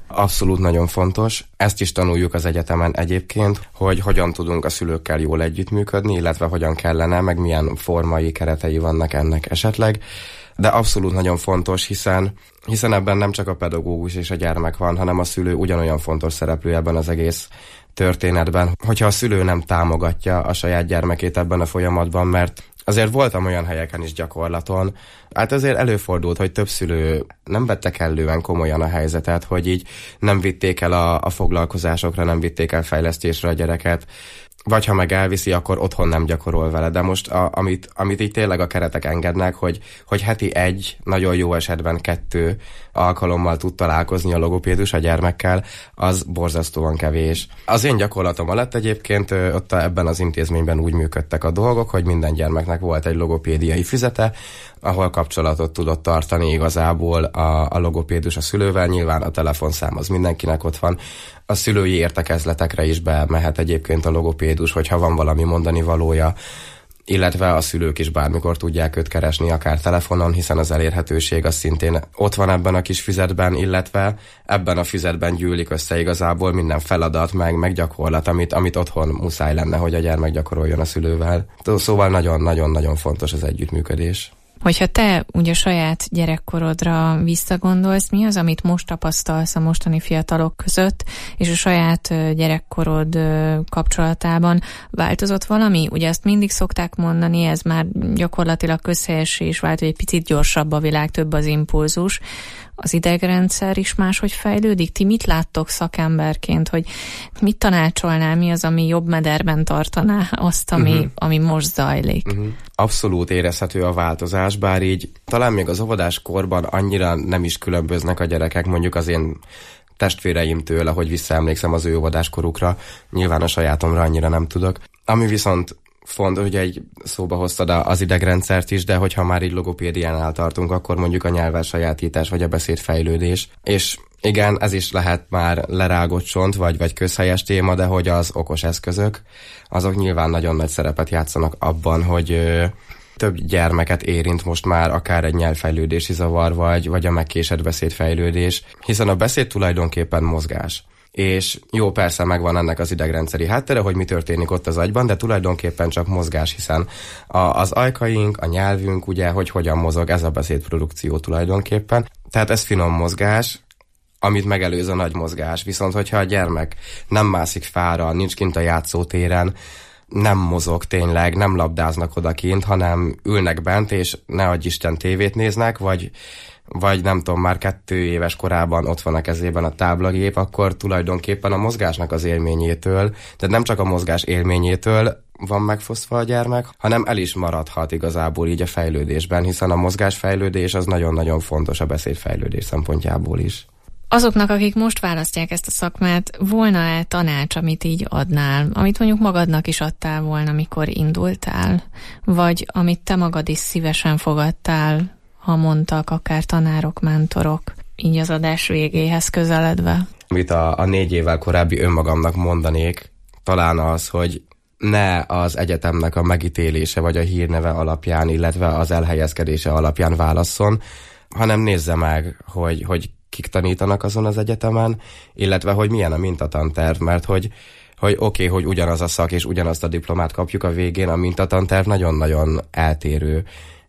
Abszolút nagyon fontos. Ezt is tanuljuk az egyetemen egyébként, hogy hogyan tudunk a szülőkkel jól együttműködni, illetve hogyan kellene, meg milyen formai keretei vannak ennek esetleg. De abszolút nagyon fontos, hiszen, hiszen ebben nem csak a pedagógus és a gyermek van, hanem a szülő ugyanolyan fontos szereplő ebben az egész történetben. Hogyha a szülő nem támogatja a saját gyermekét ebben a folyamatban, mert azért voltam olyan helyeken is gyakorlaton, hát azért előfordult, hogy több szülő nem vette kellően komolyan a helyzetet, hogy így nem vitték el a, a foglalkozásokra, nem vitték el fejlesztésre a gyereket, vagy ha meg elviszi, akkor otthon nem gyakorol vele. De most a, amit, amit így tényleg a keretek engednek, hogy, hogy heti egy, nagyon jó esetben kettő alkalommal tud találkozni a logopédus a gyermekkel, az borzasztóan kevés. Az én gyakorlatom alatt egyébként ott ebben az intézményben úgy működtek a dolgok, hogy minden gyermeknek volt egy logopédiai füzete, ahol kapcsolatot tudott tartani igazából a, a logopédus a szülővel, nyilván a telefonszám az mindenkinek ott van. A szülői értekezletekre is bemehet egyébként a logopédus, hogyha van valami mondani valója, illetve a szülők is bármikor tudják őt keresni, akár telefonon, hiszen az elérhetőség az szintén ott van ebben a kis füzetben, illetve ebben a füzetben gyűlik össze igazából minden feladat, meg, meg gyakorlat, amit, amit otthon muszáj lenne, hogy a gyermek gyakoroljon a szülővel. Szóval nagyon-nagyon-nagyon fontos az együttműködés. Hogyha te ugye saját gyerekkorodra visszagondolsz, mi az, amit most tapasztalsz a mostani fiatalok között, és a saját gyerekkorod kapcsolatában változott valami? Ugye azt mindig szokták mondani, ez már gyakorlatilag közhelyessé vált, hogy egy picit gyorsabb a világ, több az impulzus. Az idegrendszer is máshogy fejlődik? Ti mit láttok szakemberként, hogy mit tanácsolnál, mi az, ami jobb mederben tartaná azt, ami, uh-huh. ami most zajlik? Uh-huh. Abszolút érezhető a változás, bár így talán még az óvodás korban annyira nem is különböznek a gyerekek, mondjuk az én testvéreimtől, ahogy visszaemlékszem az ő óvodáskorukra, nyilván a sajátomra annyira nem tudok. Ami viszont fontos, hogy egy szóba hoztad az idegrendszert is, de hogyha már így logopédiánál tartunk, akkor mondjuk a nyelvelsajátítás vagy a beszédfejlődés. És igen, ez is lehet már lerágott csont, vagy, vagy közhelyes téma, de hogy az okos eszközök, azok nyilván nagyon nagy szerepet játszanak abban, hogy ö, több gyermeket érint most már akár egy nyelvfejlődési zavar, vagy, vagy a megkésett beszédfejlődés, hiszen a beszéd tulajdonképpen mozgás. És jó, persze megvan ennek az idegrendszeri háttere, hogy mi történik ott az agyban, de tulajdonképpen csak mozgás, hiszen a, az ajkaink, a nyelvünk, ugye, hogy hogyan mozog, ez a beszédprodukció tulajdonképpen. Tehát ez finom mozgás, amit megelőz a nagy mozgás. Viszont, hogyha a gyermek nem mászik fára, nincs kint a játszótéren, nem mozog tényleg, nem labdáznak odakint, hanem ülnek bent, és ne adj Isten tévét néznek, vagy vagy nem tudom, már kettő éves korában ott van a kezében a táblagép, akkor tulajdonképpen a mozgásnak az élményétől, tehát nem csak a mozgás élményétől van megfosztva a gyermek, hanem el is maradhat igazából így a fejlődésben, hiszen a mozgásfejlődés az nagyon-nagyon fontos a beszédfejlődés szempontjából is. Azoknak, akik most választják ezt a szakmát, volna-e tanács, amit így adnál, amit mondjuk magadnak is adtál volna, mikor indultál, vagy amit te magad is szívesen fogadtál, ha mondtak akár tanárok, mentorok, így az adás végéhez közeledve? Amit a, a négy évvel korábbi önmagamnak mondanék, talán az, hogy ne az egyetemnek a megítélése vagy a hírneve alapján, illetve az elhelyezkedése alapján válasszon, hanem nézze meg, hogy, hogy kik tanítanak azon az egyetemen, illetve hogy milyen a mintatanterv, mert hogy hogy oké, okay, hogy ugyanaz a szak és ugyanazt a diplomát kapjuk a végén, a mintatanterv nagyon-nagyon eltérő,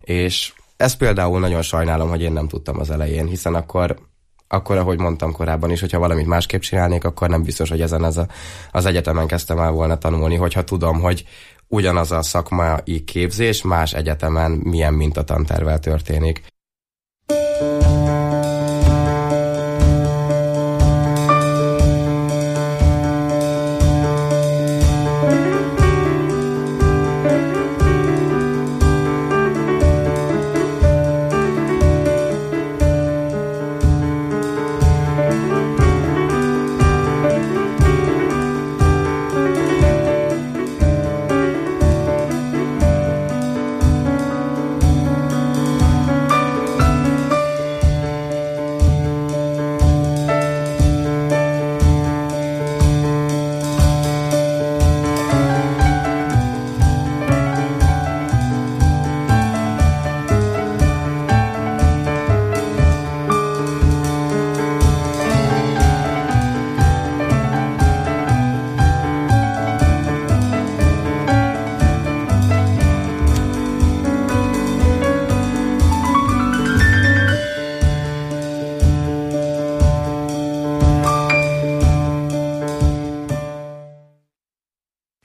és ezt például nagyon sajnálom, hogy én nem tudtam az elején, hiszen akkor, akkor ahogy mondtam korábban is, hogyha valamit másképp csinálnék, akkor nem biztos, hogy ezen az, a, az egyetemen kezdtem el volna tanulni, hogyha tudom, hogy ugyanaz a szakmai képzés más egyetemen milyen mintatantervvel történik.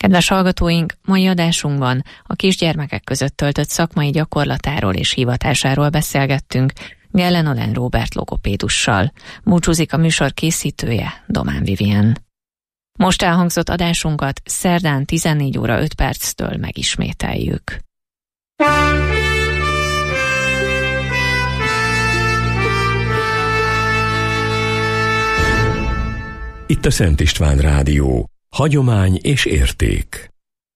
Kedves hallgatóink, mai adásunkban a kisgyermekek között töltött szakmai gyakorlatáról és hivatásáról beszélgettünk Gellen Olen Róbert logopédussal. Búcsúzik a műsor készítője, Domán Vivien. Most elhangzott adásunkat szerdán tizennégy óra öt perctől megismételjük. Itt a Szent István Rádió. Hagyomány és érték.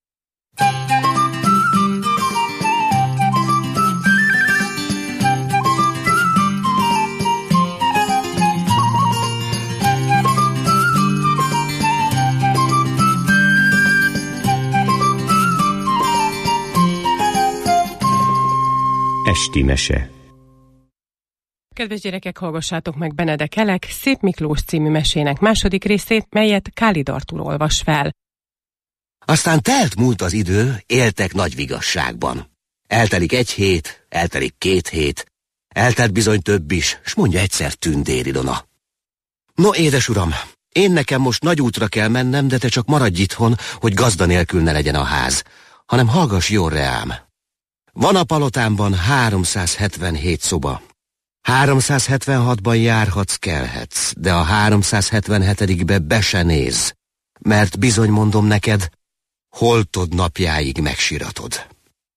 Esti mese. Kedves gyerekek, hallgassátok meg Benedek Elek Szép Miklós című mesének második részét, melyet Kálid Artúr olvas fel. Aztán telt múlt az idő, éltek nagy vigasságban. Eltelik egy hét, eltelik két hét, eltelt bizony több is, s mondja egyszer Tündér Ilona. No, édes uram, én nekem most nagy útra kell mennem, de te csak maradj itthon, hogy gazda nélkül ne legyen a ház, hanem hallgass jól reám. Van a palotámban háromszázhetvenhét szoba. háromszázhetvenhatban járhatsz, kelhetsz, de a háromszázhetvenhetedikbe be se néz, mert bizony mondom neked, holtod napjáig megsiratod.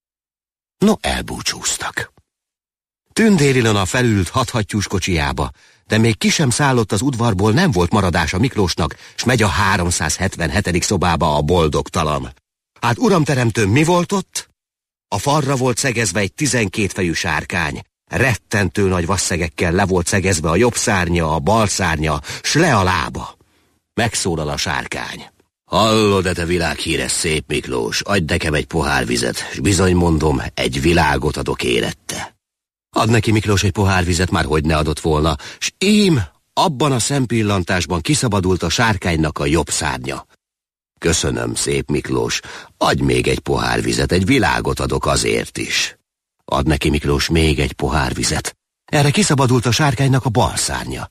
No, elbúcsúztak. Tündér Ilona felült hathattyús kocsijába, de még ki sem szállott az udvarból, nem volt maradása Miklósnak, s megy a háromszázhetvenhetedik szobába a boldogtalan. Hát uramteremtőm, mi volt ott? A falra volt szegezve egy tizenkét fejű sárkány. Rettentő nagy vasszegekkel le volt szegezve a jobb szárnya, a bal szárnya, s le a lába. Megszólal a sárkány. Hallod-e, te világhíres Szép Miklós, adj nekem egy pohár vizet, s bizony mondom, egy világot adok érette. Ad neki Miklós egy pohár vizet, már hogy ne adott volna, s ím abban a szempillantásban kiszabadult a sárkánynak a jobb szárnya. Köszönöm, Szép Miklós, adj még egy pohár vizet, egy világot adok azért is. Ad neki Miklós még egy pohár vizet. Erre kiszabadult a sárkánynak a bal szárnya.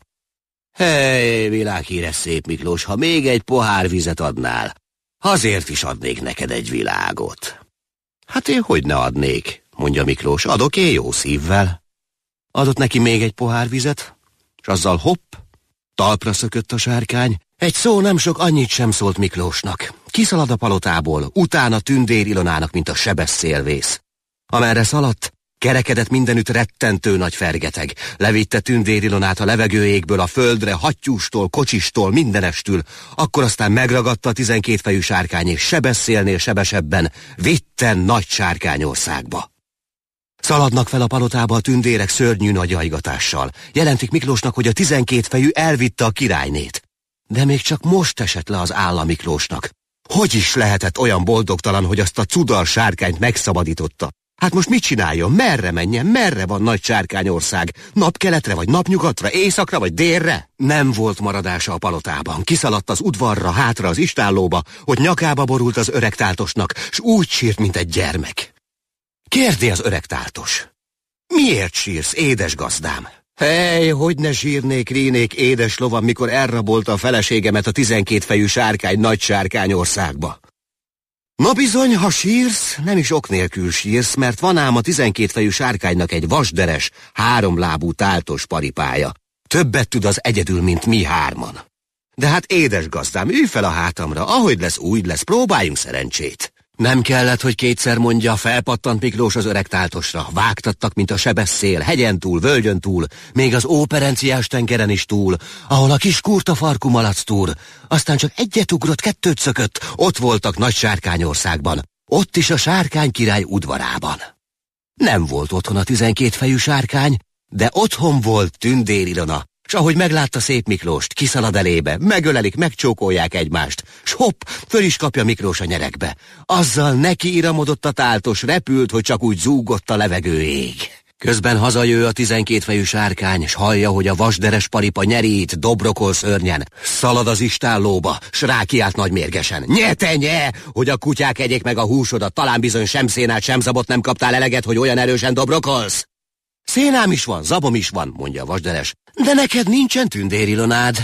Hely, világhíres Szép Miklós, ha még egy pohár vizet adnál, azért is adnék neked egy világot. Hát én hogy ne adnék, mondja Miklós, adok én jó szívvel. Adott neki még egy pohár vizet, s azzal hopp, talpra szökött a sárkány. Egy szó nem sok, annyit sem szólt Miklósnak. Kiszalad a palotából, utána Tündér Ilonának, mint a sebes szélvész. Amerre szaladt, kerekedett mindenütt rettentő nagy fergeteg. Levitte Tündér Ilonát a levegőégből a földre, hattyústól, kocsistól, mindenestül. Akkor aztán megragadta a tizenkét fejű sárkány, és sebes szélnél sebesebben vitte nagy sárkányországba. Szaladnak fel a palotába a tündérek szörnyű nagy ajgatással. Jelentik Miklósnak, hogy a tizenkét fejű elvitte a királynét. De még csak most esett le az álla Miklósnak. Hogy is lehetett olyan boldogtalan, hogy azt a cudar sárkányt megszabadította? Hát most mit csináljon? Merre menjen? Merre van nagy sárkányország? Napkeletre vagy napnyugatra? Északra vagy délre? Nem volt maradása a palotában. Kiszaladt az udvarra, hátra az istállóba, hogy nyakába borult az öreg táltosnak, s úgy sírt, mint egy gyermek. Kérdi az öreg táltos. Miért sírsz, édes gazdám? Hely, hogy ne sírnék, rínék, édes lovam, mikor elrabolta a feleségemet a tizenkét fejű sárkány nagy sárkányországba. Na bizony, ha sírsz, nem is ok nélkül sírsz, mert van ám a tizenkét fejű sárkánynak egy vasderes, háromlábú táltos paripája. Többet tud az egyedül, mint mi hárman. De hát édes gazdám, ülj fel a hátamra, ahogy lesz, úgy lesz, próbáljunk szerencsét. Nem kellett, hogy kétszer mondja, felpattant Miklós az öreg táltosra. Vágtattak, mint a sebes szél, hegyen túl, völgyön túl, még az óperenciás tengeren is túl, ahol a kis kurtafarkú malac túr. Aztán csak egyet ugrott, kettőt szökött, ott voltak nagy sárkányországban, ott is a sárkány király udvarában. Nem volt otthon a tizenkét fejű sárkány, de otthon volt Tündér Ilona, s ahogy meglátta Szép Miklóst, kiszalad elébe, megölelik, megcsókolják egymást, s hopp, föl is kapja Miklós a nyerekbe. Azzal neki iramodott a táltos, repült, hogy csak úgy zúgott a levegőig. Közben hazajő a tizenkét fejű sárkány, s hallja, hogy a vasderes paripa nyerít, dobrokol szörnyen. Szalad az istállóba, s rákiált nagy mérgesen. Nye te nye, hogy a kutyák egyék meg a húsodat, talán bizony sem szénát, sem zabot nem kaptál eleget, hogy olyan erősen dobrokolsz. Szénám is van, zabom is van, mondja a vasderes. De neked nincsen Tündér Ilonád.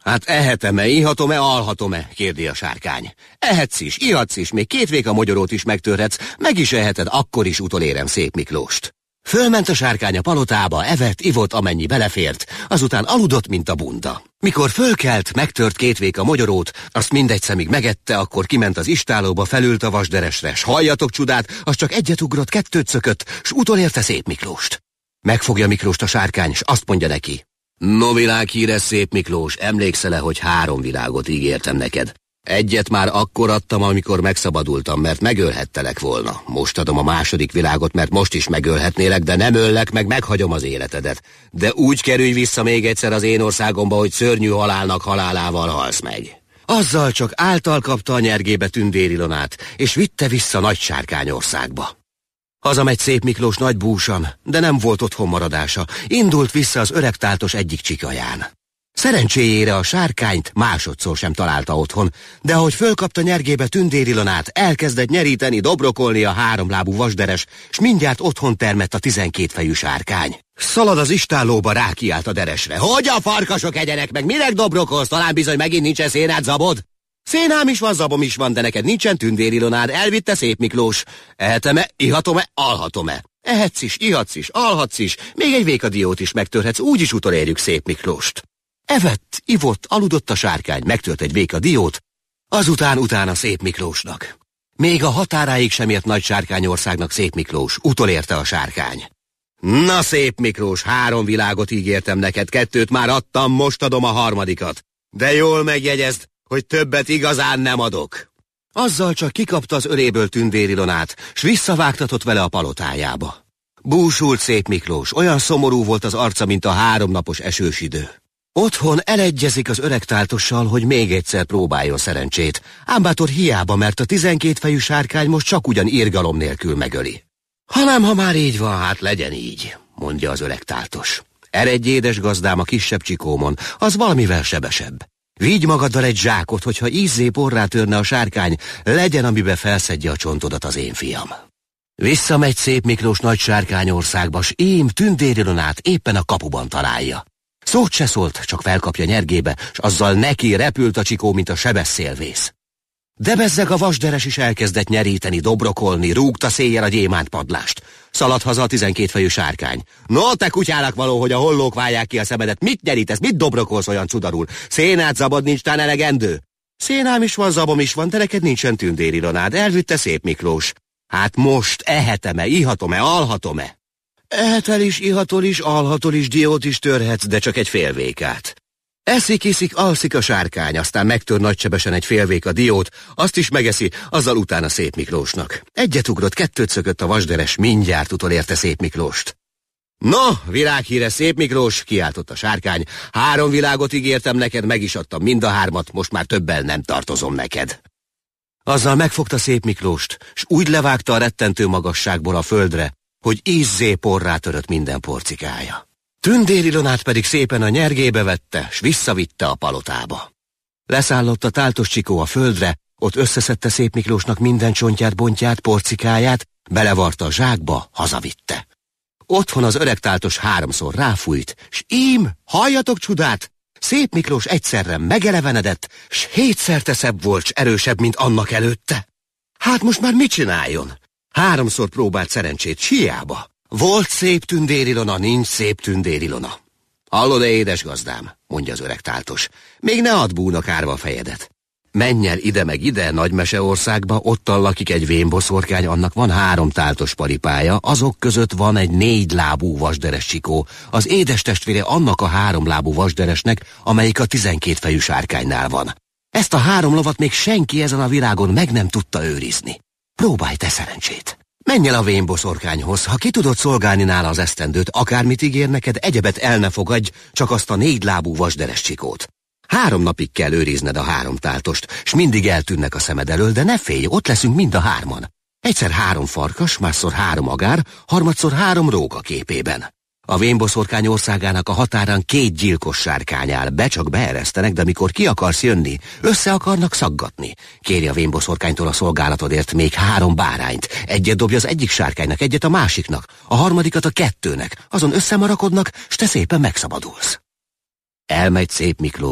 Hát ehetem-e, ihatom-e, alhatom-e? Kérdi a sárkány. Ehetsz is, ihatsz is, még két véka mogyorót is megtörhetsz, meg is eheted, akkor is utolérem Szép Miklóst. Fölment a sárkány a palotába, evett, ivott, amennyi belefért, azután aludott, mint a bunda. Mikor fölkelt, megtört két véka mogyorót, azt mindegy szemig megette, akkor kiment az istálóba, felült a vasderesre, s halljatok csodát, az csak egyet ugrott, kettőt szökött, s utolérte Szép Miklóst. Megfogja Miklóst a sárkány, s azt mondja neki: no, világhíres Szép Miklós, emlékszel-e, hogy három világot ígértem neked? Egyet már akkor adtam, amikor megszabadultam, mert megölhettelek volna. Most adom a második világot, mert most is megölhetnélek, de nem öllek meg, meghagyom az életedet. De úgy kerülj vissza még egyszer az én országomba, hogy szörnyű halálnak halálával halsz meg. Azzal csak által kapta a nyergébe Tündér Ilonát, és vitte vissza Nagy Sárkányországba. Hazamegy Szép Miklós nagy búsan, de nem volt otthon maradása. Indult vissza az öreg táltos egyik csikaján. Szerencséjére a sárkányt másodszor sem találta otthon, de ahogy fölkapta nyergébe Tündér Ilonát, elkezdett nyeríteni, dobrokolni a háromlábú vasderes, s mindjárt otthon termett a tizenkét fejű sárkány. Szalad az istállóba, rákiált a deresre. Hogy a farkasok egyenek meg, minek dobrokolsz? Talán bizony megint nincsen szénád, zabod? Szénám is van, zabom is van, de neked nincsen Tündér Ilonád, elvitte Szép Miklós. Ehetem-e, ihatom-e, alhatom-e? Ehetsz is, ihatsz is, alhatsz is, még egy vékadiót is megtörhetsz, úgy is utolérjük Szép Miklóst. Evett, ivott, aludott a sárkány, megtört egy vékadiót, azután utána Szép Miklósnak. Még a határáig sem ért Nagy Sárkányországnak Szép Miklós, utolérte a sárkány. Na Szép Miklós, három világot ígértem neked, kettőt már adtam, most adom a harmadikat. De jól megjegyezd, hogy többet igazán nem adok. Azzal csak kikapta az öréből Tündér Ilonát, s visszavágtatott vele a palotájába. Búsult Szép Miklós, olyan szomorú volt az arca, mint a háromnapos esős idő. Otthon elegyezik az öreg táltossal, hogy még egyszer próbáljon szerencsét, ám bátor hiába, mert a tizenkét fejű sárkány most csak ugyan irgalom nélkül megöli. Hanem, ha már így van, hát legyen így, mondja az öreg táltos. Eredj, édes gazdám, a kisebb csikómon, az valamivel sebesebb. Vigy magaddal egy zsákot, hogyha ízzé porrá törne a sárkány, legyen, amibe felszedje a csontodat az én fiam. Visszamegy Szép Miklós Nagy Sárkányországba, s ím Tündér Ilonát éppen a kapuban találja. Szót se szólt, csak felkapja nyergébe, s azzal neki repült a csikó, mint a sebes szélvész. De bezzeg a vasderes is elkezdett nyeríteni, dobrokolni, rúgta széjjel a gyémánt padlást. Szaladt haza a tizenkét fejű sárkány. No, te kutyának való, hogy a hollók válják ki a szemedet, mit nyerítesz, mit dobrokolsz olyan cudarul? Szénát, zabod nincs tán elegendő? Szénám is van, zabom is van, de neked nincsen Tündér Ilonád, elvitte Szép Miklós. Hát most ehetem-e, ihatom-e, alhatom-e? Ehetel is, ihatol is, alhatol is, diót is törhetsz, de csak egy fél vékát. Eszik, iszik, alszik a sárkány, aztán megtör nagysebesen egy fél véka diót, azt is megeszi, azzal utána Szép Miklósnak. Egyet ugrott, kettőt szökött a vasderes, mindjárt utolérte Szép Miklóst. No, világhíres Szép Miklós, kiáltott a sárkány, három világot ígértem neked, meg is adtam mind a hármat, most már többel nem tartozom neked. Azzal megfogta Szép Miklóst, s úgy levágta a rettentő magasságból a földre, hogy ízzé porrá törött minden porcikája. Tündér Ilonát pedig szépen a nyergébe vette, s visszavitte a palotába. Leszállott a táltos csikó a földre, ott összeszedte Szép Miklósnak minden csontját, bontját, porcikáját, belevarta a zsákba, hazavitte. Otthon az öreg táltos háromszor ráfújt, s ím, halljatok csodát! Szép Miklós egyszerre megelevenedett, s hétszerte szebb volt, s erősebb, mint annak előtte. Hát most már mit csináljon? Háromszor próbált szerencsét, s hiába. Volt szép Tündér Ilona, nincs szép Tündér Ilona. Hallod-e, édes gazdám, mondja az öreg táltos, még ne add búnak árva a fejedet. Menj el ide meg ide, Nagymeseországba, ottan lakik egy vénboszorkány, annak van három táltos paripája, azok között van egy négy lábú vasderes csikó, az édes testvére annak a három lábú vasderesnek, amelyik a tizenkét fejű sárkánynál van. Ezt a három lovat még senki ezen a világon meg nem tudta őrizni. Próbálj te szerencsét. Menj el a vénboszorkányhoz, ha ki tudod szolgálni nála az esztendőt, akármit ígér neked, egyebet el ne fogadj, csak azt a négy lábú vasderes csikót. Három napig kell őrizned a három táltost, s mindig eltűnnek a szemed elől, de ne félj, ott leszünk mind a hárman. Egyszer három farkas, másszor három agár, harmadszor három róka képében. A vénboszorkány országának a határán két gyilkos sárkány áll, be csak beeresztenek, de mikor ki akarsz jönni, össze akarnak szaggatni. Kéri a vénboszorkánytól a szolgálatodért még három bárányt. Egyet dobja az egyik sárkánynak, egyet a másiknak, a harmadikat a kettőnek, azon összemarakodnak, s te szépen megszabadulsz. Elmegy Szép Miklós,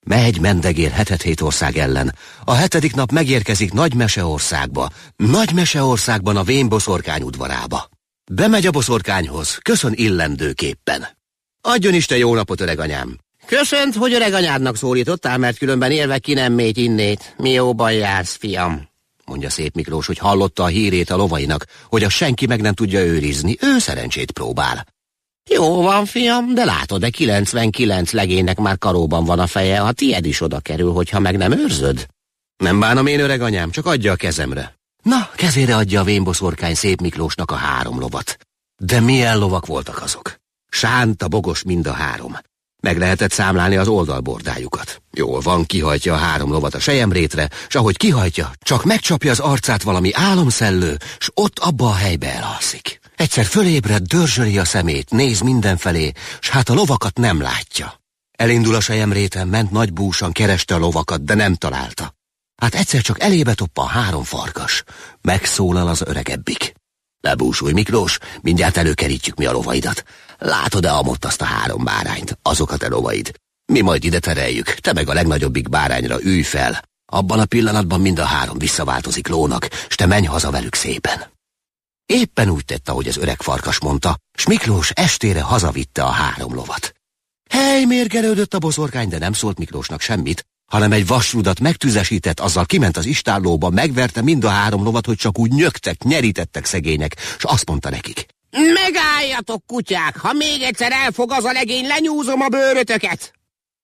Megy, mendegél hetet-hét ország ellen. A hetedik nap megérkezik Nagymeseországba. Nagymeseországban a vénboszorkány udvarába. Bemegy a boszorkányhoz, köszön illendőképpen. Adjon Isten jó napot, öreganyám! Köszönt, hogy öreganyádnak szólítottál, mert különben élve ki nem mégy innét. Mi jóban jársz, fiam? Mondja Szép Miklós, hogy hallotta a hírét a lovainak, hogy a senki meg nem tudja őrizni, ő szerencsét próbál. Jó van, fiam, de látod, de kilencvenkilenc legénynek már karóban van a feje, a tied is oda kerül, hogyha meg nem őrzöd. Nem bánom én, öreganyám, csak adja a kezemre. Na, kezére adja a vénboszorkány Szép Miklósnak a három lovat. De milyen lovak voltak azok? Sánta, Bogos mind a három. Meg lehetett számlálni az oldalbordájukat. Jól van, kihajtja a három lovat a selyemrétre, s ahogy kihajtja, csak megcsapja az arcát valami álomszellő, s ott abba a helybe elalszik. Egyszer fölébred, dörzsöli a szemét, néz mindenfelé, s hát a lovakat nem látja. Elindul a selyemréten, ment nagy búsan, kereste a lovakat, de nem találta. Hát egyszer csak elébe toppan három farkas. Megszólal az öregebbik. Lebúsulj, Miklós, mindjárt előkerítjük mi a lovaidat. Látod-e amott azt a három bárányt, azokat a lovaid? Mi majd ide tereljük, te meg a legnagyobbik bárányra ülj fel. Abban a pillanatban mind a három visszaváltozik lónak, s te menj haza velük szépen. Éppen úgy tett, ahogy az öreg farkas mondta, s Miklós estére hazavitte a három lovat. Hely, mérgelődött a boszorkány, de nem szólt Miklósnak semmit, hanem egy vasrudat megtüzesített, azzal kiment az istállóba, megverte mind a három lovat, hogy csak úgy nyögtek, nyerítettek szegények, s azt mondta nekik. Megálljatok, kutyák, ha még egyszer elfog az a legény, lenyúzom a bőrötöket!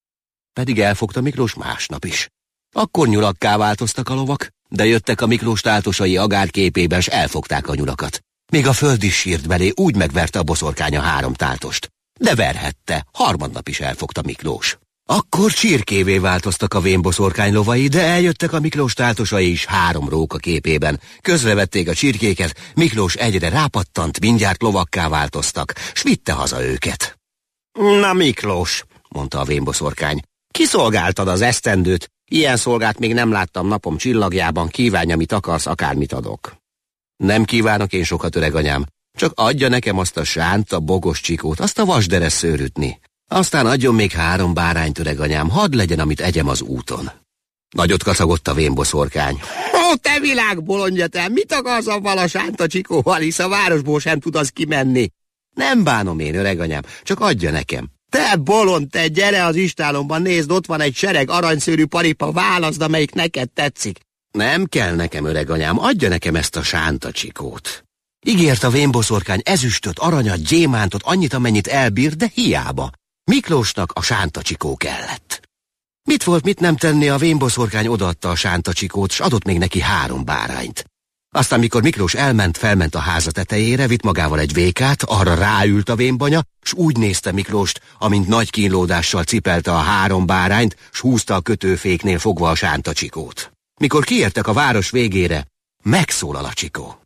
Pedig elfogta Miklós másnap is. Akkor nyulakká változtak a lovak, de jöttek a Miklós táltosai agár képében, s elfogták a nyulakat. Még a föld is sírt belé, úgy megverte a boszorkány a három táltost. De verhette, harmadnap is elfogta Miklós. Akkor csirkévé változtak a vénboszorkány lovai, de eljöttek a Miklós táltosai is három róka képében. Közrevették a csirkéket, Miklós egyre rápattant, mindjárt lovakká változtak, s vitte haza őket. Na, Miklós, mondta a vénboszorkány, kiszolgáltad az esztendőt, ilyen szolgát még nem láttam napom csillagjában, kívánj, amit akarsz, akármit adok. Nem kívánok én sokat, öreganyám, csak adja nekem azt a Sánta, Bogos csikót, azt a vasderes szőrütni. Aztán adjon még három bárányt, öreganyám, hadd legyen, amit egyem az úton. Nagyot kacagott a vénboszorkány. Ó, te világ bolondja, te, mit akarsz avval a Sánta csikóval, hisz a városból sem tud az kimenni? Nem bánom én, öreganyám, csak adja nekem. Te bolond, te, gyere az istálomban, nézd, ott van egy sereg aranyszőrű paripa, válaszd, amelyik neked tetszik. Nem kell nekem, öreganyám, adja nekem ezt a Sánta csikót. Ígért a vénboszorkány ezüstöt, aranyat, gyémántot, annyit, amennyit elbír, de hiába. Miklósnak a Sánta csikó kellett. Mit volt, mit nem tenni, a vénboszorkány odaadta a Sánta csikót, s adott még neki három bárányt. Aztán, mikor Miklós elment, felment a háza tetejére, vitt magával egy vékát, arra ráült a vénbanya, s úgy nézte Miklóst, amint nagy kínlódással cipelte a három bárányt, s húzta a kötőféknél fogva a Sánta csikót. Mikor kiértek a város végére, megszólal a csikó.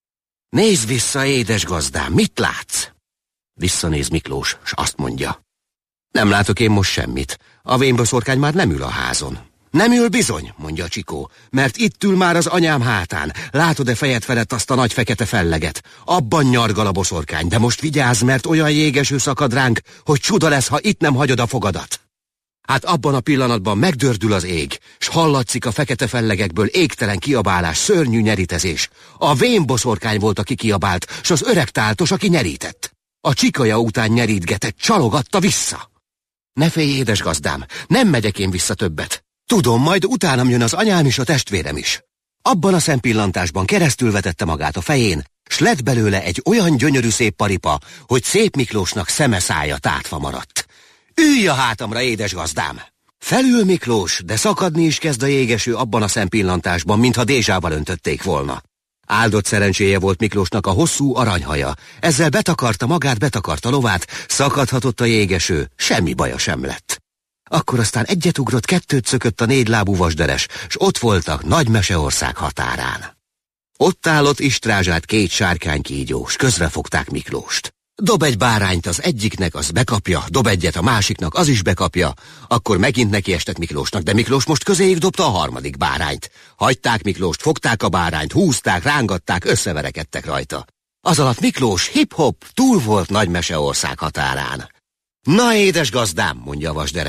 Nézd vissza, édes gazdám, mit látsz? Visszanéz Miklós, s azt mondja. Nem látok én most semmit. A vénboszorkány már nem ül a házon. Nem ül bizony, mondja a csikó, mert itt ül már az anyám hátán. Látod-e fejed felett azt a nagy fekete felleget? Abban nyargal a boszorkány, de most vigyázz, mert olyan jégeső szakad ránk, hogy csuda lesz, ha itt nem hagyod a fogadat. Hát abban a pillanatban megdördül az ég, s hallatszik a fekete fellegekből égtelen kiabálás, szörnyű nyerítezés. A vénboszorkány volt, aki kiabált, s az öreg táltos, aki nyerített. A csikaja után nyerítgetett, csalogatta vissza. Ne félj, édes gazdám, nem megyek én vissza többet. Tudom, majd utánam jön az anyám és a testvérem is. Abban a szempillantásban keresztül vetette magát a fején, s lett belőle egy olyan gyönyörű szép paripa, hogy Szép Miklósnak szeme szája tátva maradt. Ülj a hátamra, édes gazdám! Felül Miklós, de szakadni is kezd a jégeső abban a szempillantásban, mintha dézsával öntötték volna. Áldott szerencséje volt Miklósnak a hosszú aranyhaja, ezzel betakarta magát, betakarta lovát, szakadhatott a jégeső, semmi baja sem lett. Akkor aztán egyet ugrott, kettőt szökött a négylábú vasderes, s ott voltak Nagymeseország határán. Ott állott istrázsát két sárkánykígyó, s közrefogták Miklóst. Dob egy bárányt az egyiknek, az bekapja, dob egyet a másiknak, az is bekapja. Akkor megint nekiestek Miklósnak, de Miklós most közéjük dobta a harmadik bárányt. Hagyták Miklóst, fogták a bárányt, húzták, rángatták, összeverekedtek rajta. Az alatt Miklós hip-hop túl volt Nagymeseország határán. Na, édes gazdám, mondja a vasderes,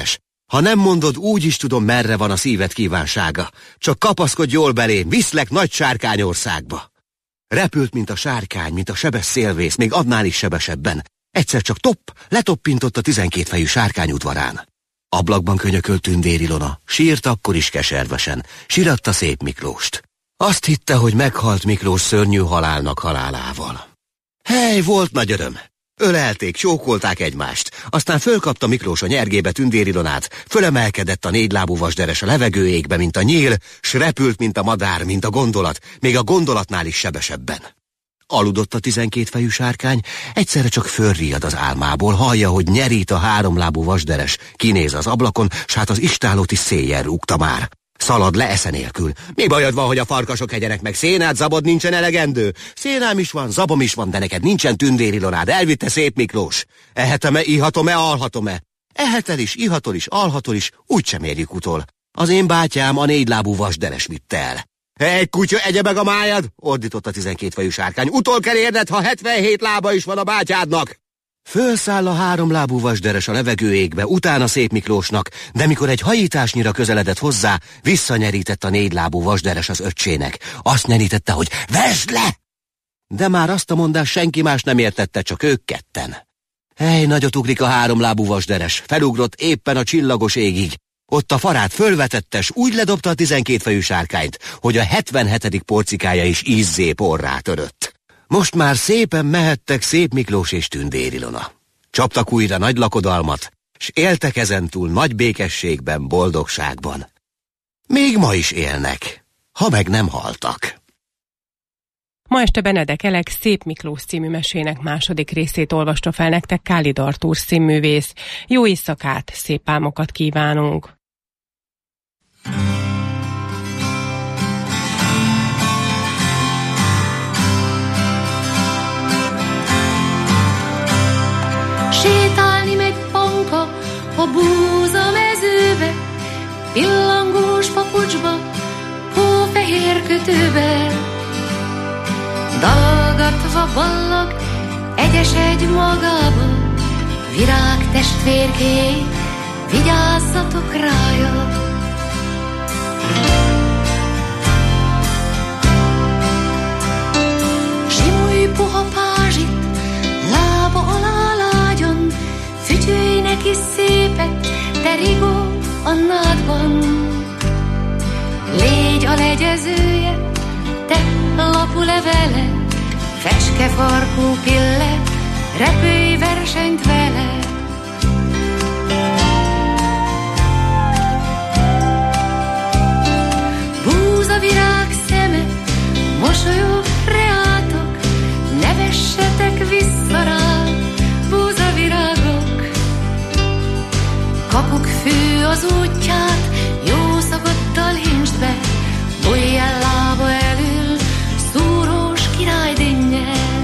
Ha nem mondod, úgy is tudom, merre van a szíved kívánsága. Csak kapaszkodj jól belém, viszlek nagy sárkányországba. Repült, mint a sárkány, mint a sebes szélvész, még annál is sebesebben. Egyszer csak topp, letoppintott a tizenkét fejű sárkány udvarán. Ablakban könyökölt Tündér Ilona, sírt akkor is keservesen, síratta Szép Miklóst. Azt hitte, hogy meghalt Miklós szörnyű halálnak halálával. Hely, volt nagy öröm. Ölelték, csókolták egymást, aztán fölkapta Miklós a nyergébe Tündér Ilonát, fölemelkedett a négylábú vasderes a levegő égbe, mint a nyíl, s repült, mint a madár, mint a gondolat, még a gondolatnál is sebesebben. Aludott a tizenkét fejű sárkány, egyszerre csak fölriad az álmából, hallja, hogy nyerít a háromlábú vasderes, kinéz az ablakon, s hát az istálót is széjjel rúgta már. Szalad le esze nélkül. Mi bajod van, hogy a farkasok egyenek meg? Szénád, zabod nincsen elegendő? Szénám is van, zabom is van, de neked nincsen Tündér Ilonád. Elvitte Szép Miklós. Ehetem-e, ihatom-e, alhatom-e? Ehetel is, ihatol is, alhatol is, úgysem érjük utol. Az én bátyám a négylábú vasderes vitte el. Egy kutya, egye meg a májad! Ordított a tizenkét fejű sárkány. Utol kell érned, ha hetvenhét lába is van a bátyádnak! Fölszáll a háromlábú vasderes a levegő égbe, utána Szép Miklósnak, de mikor egy hajításnyira közeledett hozzá, visszanyerített a négylábú vasderes az öccsének. Azt nyerítette, hogy vesd le! De már azt a mondást senki más nem értette, csak ők ketten. Hely, nagyot ugrik a háromlábú vasderes, felugrott éppen a csillagos égig. Ott a farát fölvetette, s úgy ledobta a tizenkét fejű sárkányt, hogy a hetvenhetedik porcikája is ízzé porrá törött. Most már szépen mehettek Szép Miklós és Tündér Ilona. Csaptak újra nagy lakodalmat, s éltek ezentúl nagy békességben, boldogságban. Még ma is élnek, ha meg nem haltak. Ma este Benedek Elek Szép Miklós című mesének második részét olvasta fel nektek Kálid Artúr színművész. Jó éjszakát, szép álmokat kívánunk! Sétálni megy Panka a búza mezőbe, pillangós papucsba, hófehér kötőbe. Dallgatva ballag, egyes egy magába, virág testvérké, vigyázzatok rája. Simulj puha pázsit, lába alá lágyon, fütyülj neki szépet, de rigó a nádban. Légy a legyezője, te lapú levele, fecskefarkú pille, repülj versenyt vele. Búza virág szeme, mosolyog reátok, ne vessetek vissza rá, búza virágok. Kapuk fű az útját, jó szagottal hintsd be, bújj el lába elől, szúrós király dinnyel.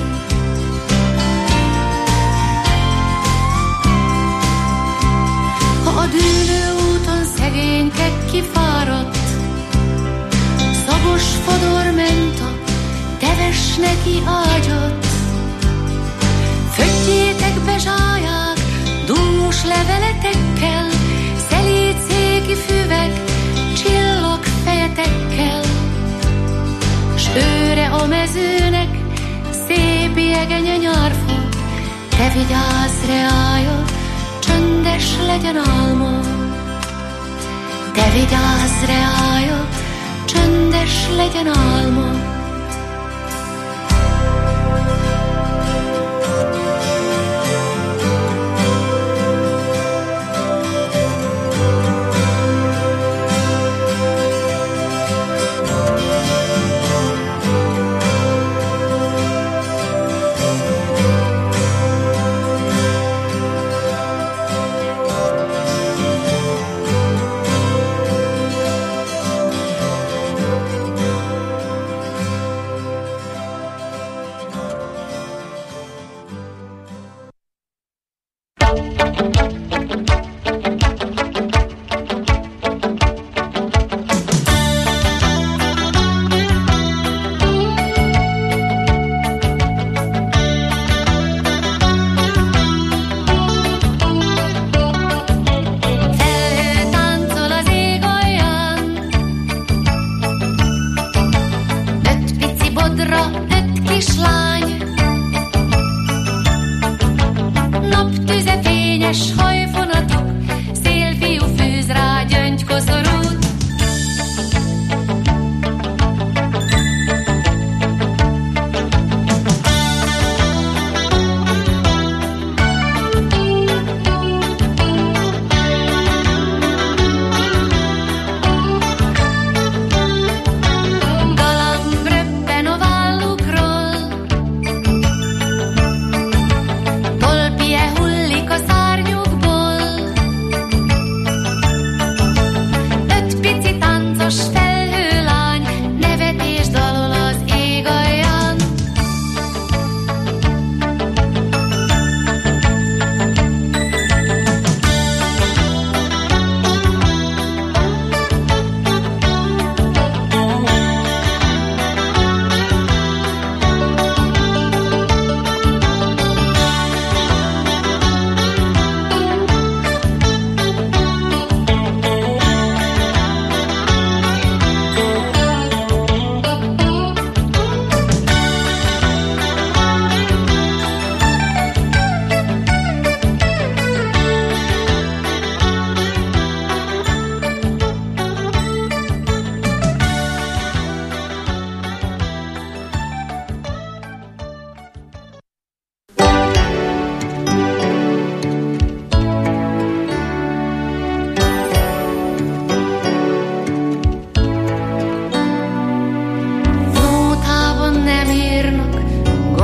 Ha a dűlő úton szegénykek kifáradt, szagos fodor menta, teves neki ágyat. Fötjétek be zsáják, dús leveletekkel, szelíd széki füvek, csillag fejetekkel. S őre a mezőnek szép jegenye nyárfa, te vigyázz reája, csöndes legyen álma. Te vigyázz reája, csöndes legyen álma.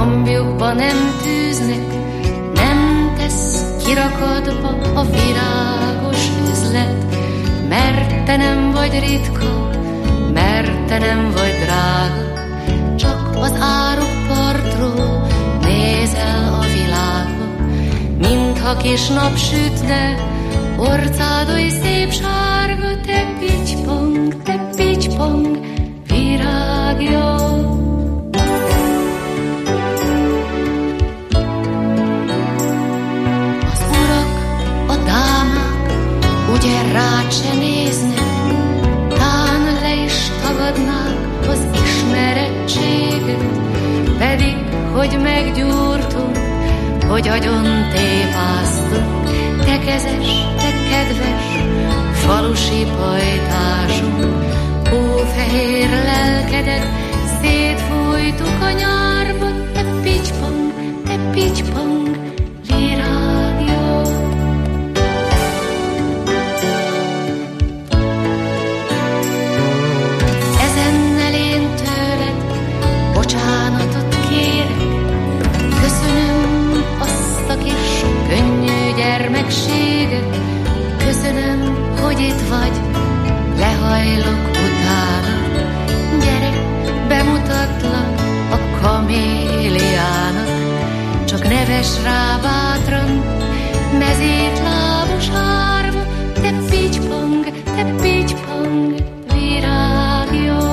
gombjukba nem tűznek, nem tesz kirakatba a virágos üzlet, mert te nem vagy ritka, mert te nem vagy drága, csak az árokpartról nézel a világba, mintha kis nap sütne, orcád oly szép sárga, te pitypong, te pitypong, virágja. Az urak, a dámák ugye rád se néznek, tán le is tagadnák az ismerettséget, pedig, hogy meggyúrtunk, hogy agyon tépáztunk, te kezes, te kedves, falusi pajtásunk, hófehér lelkedet szétfújtuk a nyárba, te pitypong, te pitypong, virágja. Ezennel én tőled bocsánatot kérek, köszönöm azt a kis könnyű gyermekséget, köszönöm, hogy itt vagy, lehajlok utána. Gyere, bemutatlak a kaméliának, csak neves rá bátran, mezítlábos árva, te pitypong, te pitypong, virágja.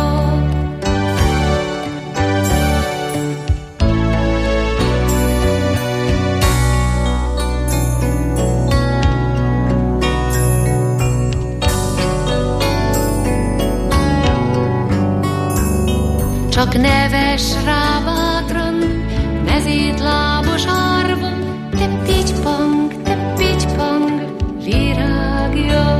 Csak neves rá bátran, mezítlábos árva, te pitypong, te pitypong, virágja.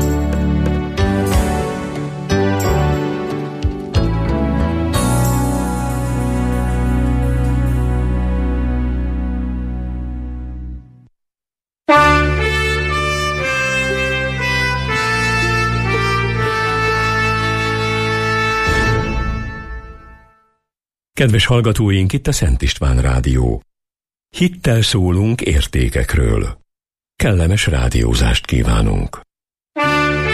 Kedves hallgatóink, itt a Szent István Rádió. Hittel szólunk értékekről. Kellemes rádiózást kívánunk.